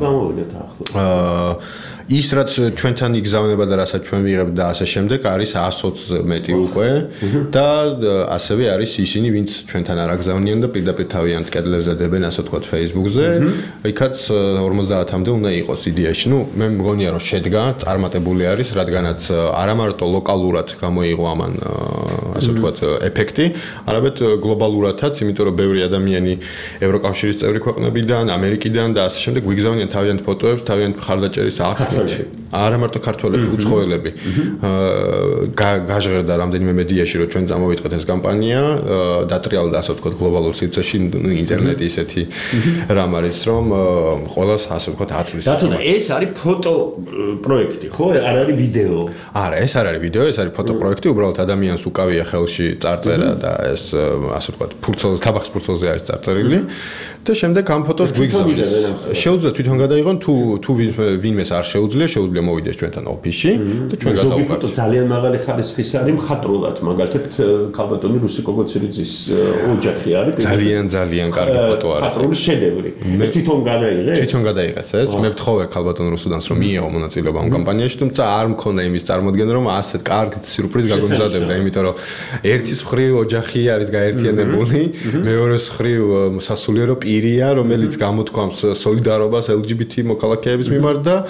აა ის რაც ჩვენთან იგზავნება და რასაც ჩვენ ვიღებთ და ასე შემდეგ არის ათზე მეტი უკვე და ასევე არის ისინი ვინც ჩვენთან არ აგზავნიან და პირდაპირ თავიანთ კედლებზე დებენ ასე ვთქვათ Facebook-ზე იქაც ორმოცდაათამდე უნდა იყოს იდეაში. ნუ მე მგონია რომ შედგა წარმატებული არის რადგანაც არა მარტო ლოკალურად გამოიღო ამან ასე ვთქვათ ეფექტი, არამედ გლობალურადაც, იმიტომ რომ ბევრი ადამიანი ევროკავშირის წევრი ქვეყნებიდან, ამერიკიდან და ასე შემდეგ ვიგზავნიან თავიანთ ფოტოებს, თავიანთ მხარდაჭერის აქტს. არა მარტო ქართველები, უცხოელები. გაჟღერდა რამდენიმე მედიაში, რომ ჩვენ წამოვიწყეთ ეს კამპანია, დატრიალდა ასე ვთქვათ გლობალურ სივრცეში, ინტერნეტი ისეთი რამ არის, რომ ყველას ასე ვთქვათ აწვის. დათო, ეს არის ფოტო პროექტი, ხო? არ არის ვიდეო. არა, ეს არ არის ვიდეო, ეს არის ფოტო პროექტი, უბრალოდ ადამიანს უკავია ხელში წარწერა და ეს ასე ვთქვათ, ფურცელზე, თაბახის ფურცელზე არის წარწერილი. და შემდეგ ამ ფოტოს გვიგზავნის. შეუძლია თვითონ გადაიღონ, თუ თუ ვინმეს არ შეუძლია, შეუძლია მოვიდეს ჩვენთან ოფისში და ჩვენ გადავუყავთ. ფოტო ძალიან მაღალი ხარისხის არის მხატვრულად, მაგალითად ქალბატონი რუსი კოგოცერიძის ოჯახი არის. ძალიან ძალიან კარგი ფოტო არის. მხატვრული შედევრი. ეს თვითონ გადაიღეს? თვითონ გადაიღეს ეს. მე ვთხოვე ქალბატონ რუსუდანს, რომ მიიღო მონაწილეობა ამ კამპანიაში, თუმცა არ მქონდა იმის წარმოდგენა, რომ ასეთ კარგ სიურპრიზს გაგონზადებდა, იმიტომ რომ ერთის მხრივ ოჯახი არის გაერთიანებული, მეორეს მხრივ სასულიერო პირია, რომელიც გამოთქვამს სოლიდარობას ელ ჯი ბი თი მოქალაქეების მიმართ და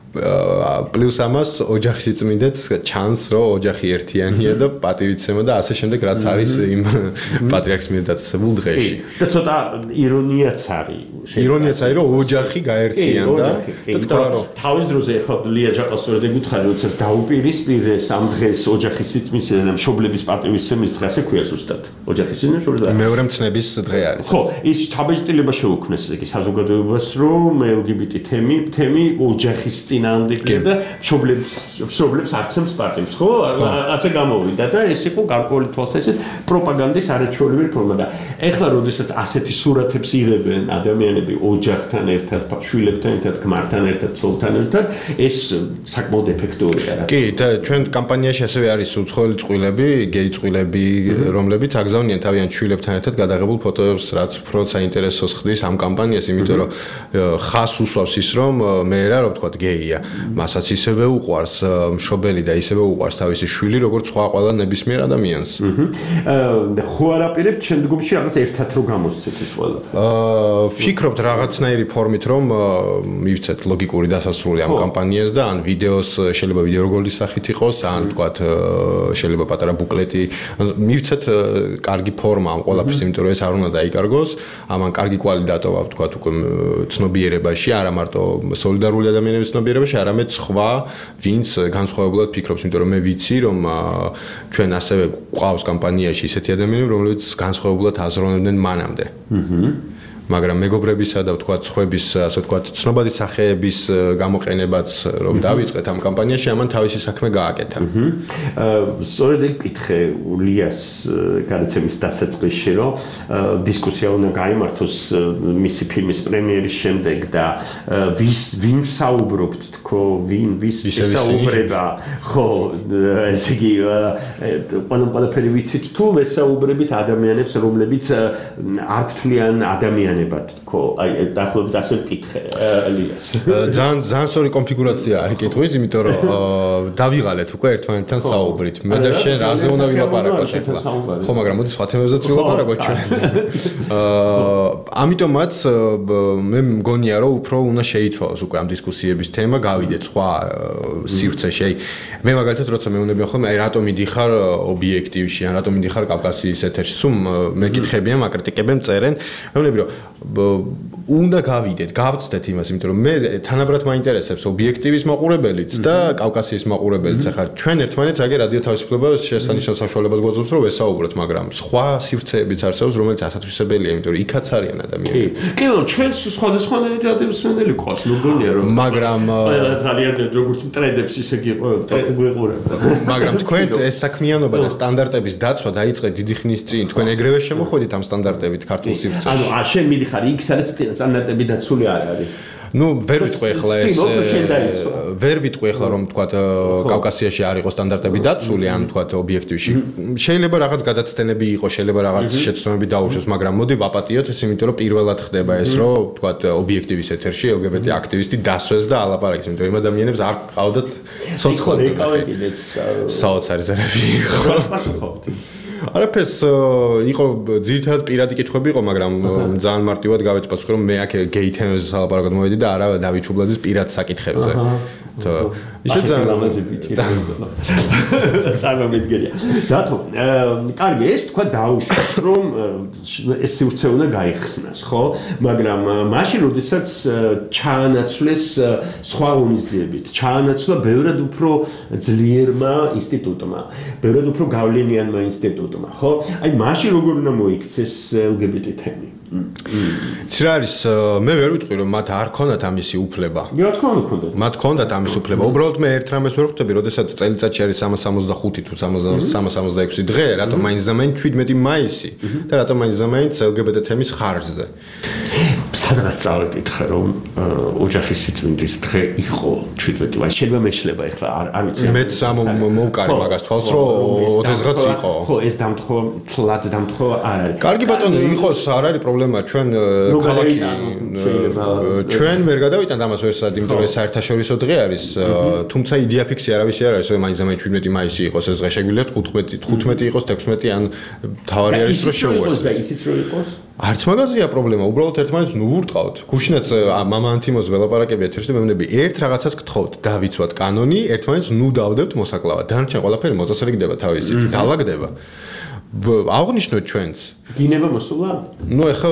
პლუს ამას ოჯახის იწმინდაც ჩანს, რომ ოჯახი ერთიანია და პატივიცემა და ასე შემდეგ, რაც არის იმ პატრიარქის მიერ დაწესებულ დღეში. და ცოტა ირონიაც არის. ირონიაც არის, რომ ოჯახი გაერთიანდა და თქვა, რომ თავის დროზე ახლა ლია ჟაყასორი გითხარი, როდესაც დაუპირისპირეს ამ დღეს ოჯახის სიწმისა და მშობლების პატივისცემის დღე, ასე ქვია ზუსტად. ოჯახის სიწმისა და მეორე მცნების დღე არის. ხო, ის ჩაბეჭდილება შეუქმნეს იგი საზოგადოებას, რომ ელ გი ბი ტი თემი, თემი ოჯახის წინააღმდეგია და მშობლებს მშობლებს არცემს პარტიებს, ხო? ასე გამოვიდა და ეს იყო გარკვეული თვალსაზრისით პროპაგანდის არაჩვეულებრივი ფორმა და ეხლა როდესაც ასეთი სურათებს იღებენ ადამიანები ოჯახთან ერთად, შვილებთან ერთად, ქმართან ერთად, ცოლთან ერთად, ეს საკმაოდ ეფექტურია რა. კი, და ჩვენ კამპანიაში ასევე არის უცხოელი წყვილები, გეი წყვილები, რომლებიც აგზავნიან თავიანთ შვილებთან ერთად გადაღებულ ფოტოებს, რაც უფრო საინტერესოს ხდის ამ კამპანიას, იმიტომ რომ ხას უსვავს ის, რომ მე რა რო ვთქვათ, გეია, მასაც ისევე უყვარს მშობელი და ისევე უყვარს თავისი შვილი, როგორც სხვა ყველა ნებისმიერ ადამიანს. აა ხო არაპირებთ შემდგომში რაღაც ერთად რო გამოსცეთ ეს ყველა. აა ვფიქრობთ რაღაცნაირი ფორმით, რომ მივცეთ ლოგიკური დასასრული ამ კამპანიას და ან ვიდეოს შეიძლება ვიდეო რგოლის სახით იყოს, ან ვთქვათ შეიძლება პატარა ბუკლეტი, მივცეთ კარგი ფორმა ამ ყველაფრის, იმიტომ რომ ეს არ უნდა დაიკარგოს, ამან კარგი კვალი დატოვა ვთქვათ უკვე ცნობიერებაში, არა მარტო სოლიდარული ადამიანების ცნობიერებაში, არამედ სხვა ვინც განსხვავებულად ფიქრობს, იმიტომ რომ მე ვიცი, რომ ჩვენ ასევე გვყავს კამპანიაში ისეთი ადამიანები, რომლებიც განსხვავებულად აზროვნებდნენ მანამდე. აჰა. მაგრამ მეგობრებისა და ვთქვათ სხვების ასე ვთქვათ ცნობადი სახეების გამოყენებაც რომ დავიწყეთ ამ კამპანიაში, ამან თავისი საქმე გააკეთა. აა სწორედ ეგ კითხე ულიას გადაცემის დასაწყისში, რომ დისკუსია უნდა გაიმართოს მისი ფილმის პრემიერის შემდეგ და ვის ვინ საუბრობთ თქო, ვინ ვის საუბრება, ხო, ესე იგი ყველამ ყველაფერი ვიცით თუ ვესაუბრებით ადამიანებს, რომლებიც არ გთვლიან ადამიანი ერთიანებად თქო, აი დაახლოებით ასე ვკითხე ელიას. ძალიან ძალიან სწორი კონფიგურაცია არის კითხვის, იმიტომ რომ დავიღალეთ უკვე ერთმანეთთან საუბრით. მე და შენ რაზე უნდა ვილაპარაკოთ ახლა? ხო, მაგრამ მოდი სხვა თემებზეც ვილაპარაკოთ ჩვენ. ამიტომაც მე მგონია რომ უფრო უნდა შეიცვალოს უკვე ამ დისკუსიების თემა, გავიდეთ სხვა სივრცეში. მე მაგალითად როცა მეუნებიან ხოლმე, აი რატომ მიდიხარ ობიექტივში, ან რატომ მიდიხარ კავკასიის ეთერში, სულ მეკითხებიან, მაკრიტიკებენ, წერენ. მეუბნები რომ უნდა გავიდეთ, გავწდეთ იმას, იმიტომ რომ მე თანაბრად მაინტერესებს ობიექტივის მაყურებელიც და კავკასიის მაყურებელიც. ახლა ჩვენ ერთმანეთს აგერ რადიო თავისუფლებას შესანიშნავ საშუალებას გვაძლევს რომ ვესაუბროთ, მაგრამ სხვა სივრცეებიც არსებობს, რომელიც ასათვისებელია, იმიტომ რომ იქაც არიან ადამიანები. კი, კი, ჩვენ სხვადასხვანაირი რადიოსმენელი ყავს, ნუ გონია რომ მაგრამ ყველა ძალიან როგორც ტრენდებს ისე გიყურებთ. მაგრამ თქვენ ეს საქმიანობა და სტანდარტების დაცვა დაიწყეთ დიდი ხნის წინ. თქვენ ეგრევე შემოხვედით ამ სტანდარტებით ქართულ სივრცეში. ანუ ა შენ მიდიხარ იქ სადაც სტანდარტები დაცული არ არის. ну ვერ ვიტყვი ახლა ეს ვერ ვიტყვი ახლა რომ თქვა კავკასიაში არ იყოს სტანდარტები დაცული ან თქვა ობიექტივში შეიძლება რაღაც გადაცდენები იყოს შეიძლება რაღაც შეცდომები დაუშვეს მაგრამ მოდი ვაპატიოთ ეს იმიტომ რომ პირველად ხდება ეს რომ თქვა ობიექტივის ეთერში ელ გი ბი ტი აქტივისტი დასვეს და ალაპარაკის იმიტომ რომ ადამიანებს არ ყავდათ ცოცხლები საოცარი ზერები ხო არაფერს იყო ძირითადად პირადი კითხვები იყო მაგრამ ძალიან მარტივად გავეცπასუხე რომ მე აქ გეი თემებზე სალაპარაკოდ მოვედი და არა დავით ჩუბლაძის პირად საკითხებზე ისე ძალიან წარმომიდგენია დათო კარგი ეს თქვა დაუშვათ რომ ეს სივრცე უნდა გაიხსნას ხო მაგრამ მაშინ როდესაც ჩაანაცვლეს სხვა ღონისძიებით ჩაანაცვლა ბევრად უფრო ძლიერმა ინსტიტუტმა ბევრად უფრო გავლენიანმა ინსტიტუტმა ხო აი მაშინ როგორ უნდა მოიქცეს ელ გი ბი ტი თემი ის რა არის მე ვერ ვიტყვი რომ მათ არ ქონდათ ამისი უფლება რა თქმა უნდა ქონდათ მათ ქონდათ ამის უფლება უბრალოდ მე ერთ რამეს ვერ ხვდები როდესაც წელიწადში არის სამას სამოცდახუთი თუ სამას სამოცდაექვსი დღე რატომ მაინც და მაინც შვიდმეტი მაისი და რატომ მაინც და მაინც ელ გი ბი ტი თემის ხარჯზე სადღაც წავეკითხე რომ ოჯახის სიწმინდის დღე იყო შვიდმეტი მაისი შეიძლება მეშლება ეხლა არ არ ვიცი მეც მოვკარი მაგას თვალს რომ ოდესღაც იყო ხო ეს დამთხო თლად დამთხო არ არის კარგი ბატონო იყოს არ არის პრობლემა ჩვენ ქალაქი ჩვენ ვერ გადავიტანთ ამას ვერსად იმიტომ რომ ეს საერთაშორისო დღე არის თუმცა იდეა ფიქსი არავის არ არის რომ მაინც და მაინც შვიდმეტი მაისი იყოს ეს დღე შეგვიძლია თხუთმეტი თხუთმეტი იყოს თექვსმეტი ან თავარი არის რომ შევუერთდეთ და ისიც რომ იყოს არც მაგაზია პრობლემა უბრალოდ ერთმანეთს ნუ ვურტყავთ გუშინაც მამა ანთიმოს ველაპარაკები ეთერში და მე მგონები ერთ რაღაცას გთხოვთ დავიცვათ კანონი ერთმანეთს ნუ დავდებთ მოსაკლავად დანარჩენ ყველაფერი მოწესრიგდება თავისით დალაგდება აღნიშნოთ ჩვენს გინება მოსულა ნუ ეხლა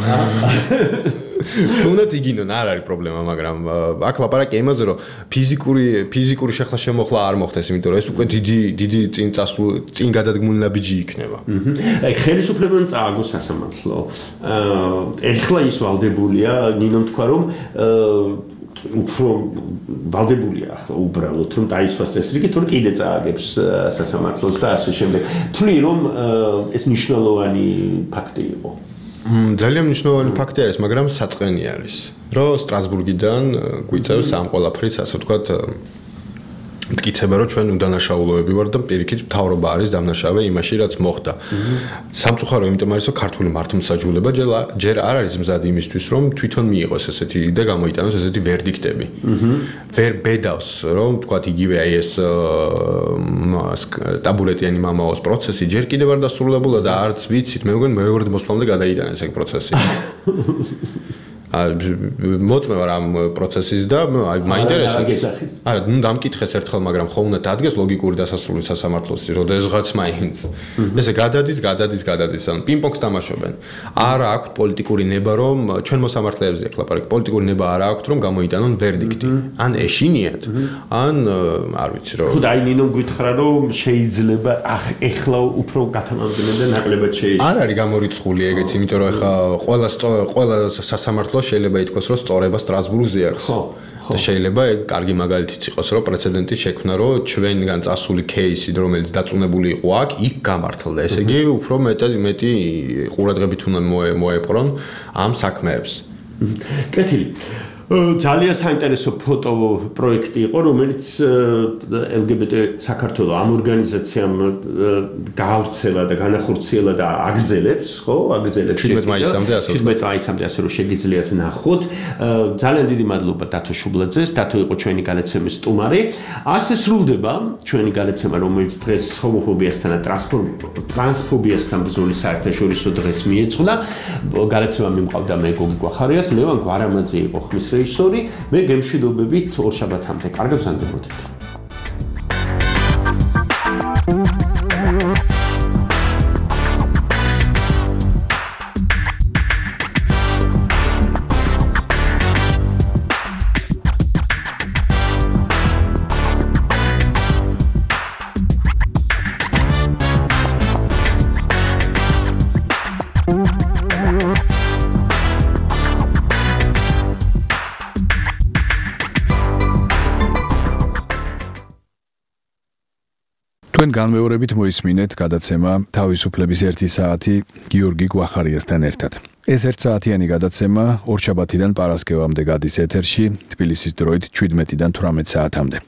თუნდაც იგინონ არ არის პრობლემა მაგრამ აქ ლაპარაკი იმაზე რომ ფიზიკური ფიზიკური შეხლა შემოხლა არ მოხდეს იმიტომ რომ ეს უკვე დიდი დიდი წინ წასულ წინ გადადგმული ნაბიჯი იქნება აი ხელისუფლებამ წააგო სასამართლო ეხლა ის ვალდებულია ნინომ თქვა რომ უფრო ვალდებულია ახლა უბრალოდ რომ დაიცვას ეს რიგი თუ კიდე წააგებს სასამართლოს და ასე შემდეგ თვლი რომ ეს მნიშვნელოვანი ფაქტი იყო ძალიან მნიშვნელოვანი ფაქტი არის მაგრამ საწყენი არის რომ სტრასბურგიდან გვიწევს ამ ყველაფრის ასე ვთქვათ მტკიცება რომ ჩვენ უდანაშაულოები ვარ და პირიქით მთავრობა არის დამნაშავე იმაში რაც მოხდა სამწუხარო იმიტომ არის რომ ქართული მართლმსაჯულება ჯერ არ არის მზად იმისთვის რომ თვითონ მიიღოს ესეთი და გამოიტანოს ესეთი ვერდიქტები ვერ ბედავს რომ თქვათ იგივე აი ეს ტაბულეტიანი მამაოს პროცესი ჯერ კიდევ არ დასრულებულა და არც ვიცით მე მგონი მეორე მოსვლამდე გადაიტანეს ეგ პროცესი მოწმევა რა პროცესის და აი მაინტერესებს არა ნუ დამკითხეს ერთხელ მაგრამ ხო უნდა დადგეს ლოგიკური დასასრული სასამართლოსი როდესღაც მაინც ესე გადადის გადადის გადადის ან პინგ-პონგს თამაშობენ არა აქვს პოლიტიკური ნება რომ ჩვენ მოსამართლეებზე ახლა პარაკ პოლიტიკური ნება არა აქვს რომ გამოიტანონ ვერდიქტი ან ეშინიათ ან არ ვიცი რომ ხო და აი ნინო გითხრა რომ შეიძლება ახლა უფრო გათამამდნენ და ნაკლებად შეიძლება არ არის გამორიცხული ეგეც იმიტომ რომ ახლა ყველა ყველა სასამართლო შეიძლება ითქვას რომ სწორება სტრასბურგზე აქვს ხო და შეიძლება ეგ კარგი მაგალითიც იყოს რომ პრეცედენტი შექმნა რომ ჩვენგან წასული кейსი რომელიც დაწუნებული იყო აქ იქ გამართლდა ესე იგი უფრო მეტად მეტი ყურადღებით უნდა მოეპყრონ ამ საქმეებს კეთილი ძალიან საინტერესო ფოტო პროექტი იყო, რომელიც ელ გი ბი ტი საქართველოს ამ ორგანიზაციამ გაავრცელა და განახორციელა და აგრძელებს, ხო? აგრძელებს შვიდმეტ მაისამდე ასე. შვიდმეტ მაისამდე ასე რომ შეგიძლიათ ნახოთ. ძალიან დიდი მადლობა დათო შუბლაძეს, დათო იყო ჩვენი განაცემის სტუმარი. ასე სრულდება ჩვენი განაცემა, რომელიც დღეს ჰომოფობიასთან და ტრანსფობიასთან ბრძოლის საერთაშორისო დღეს მიეწყდა. განაცემა მიმყავდა მე გოგი გვახარიას, ლევან გვარამაძე იყო ხმის რეჟისორი. მე გემშვიდობებით ორ შაბათამდე. კარგად გრძანდებოდეთ. თქვენ განმეორებით მოისმინეთ გადაცემა თავისუფლების ერთი საათი გიორგი გვახარიასთან ერთად. ეს ერთ საათიანი გადაცემა ორშაბათიდან პარასკევამდე გადის ეთერში, თბილისის დროით შვიდმეტიდან თვრამეტ საათამდე.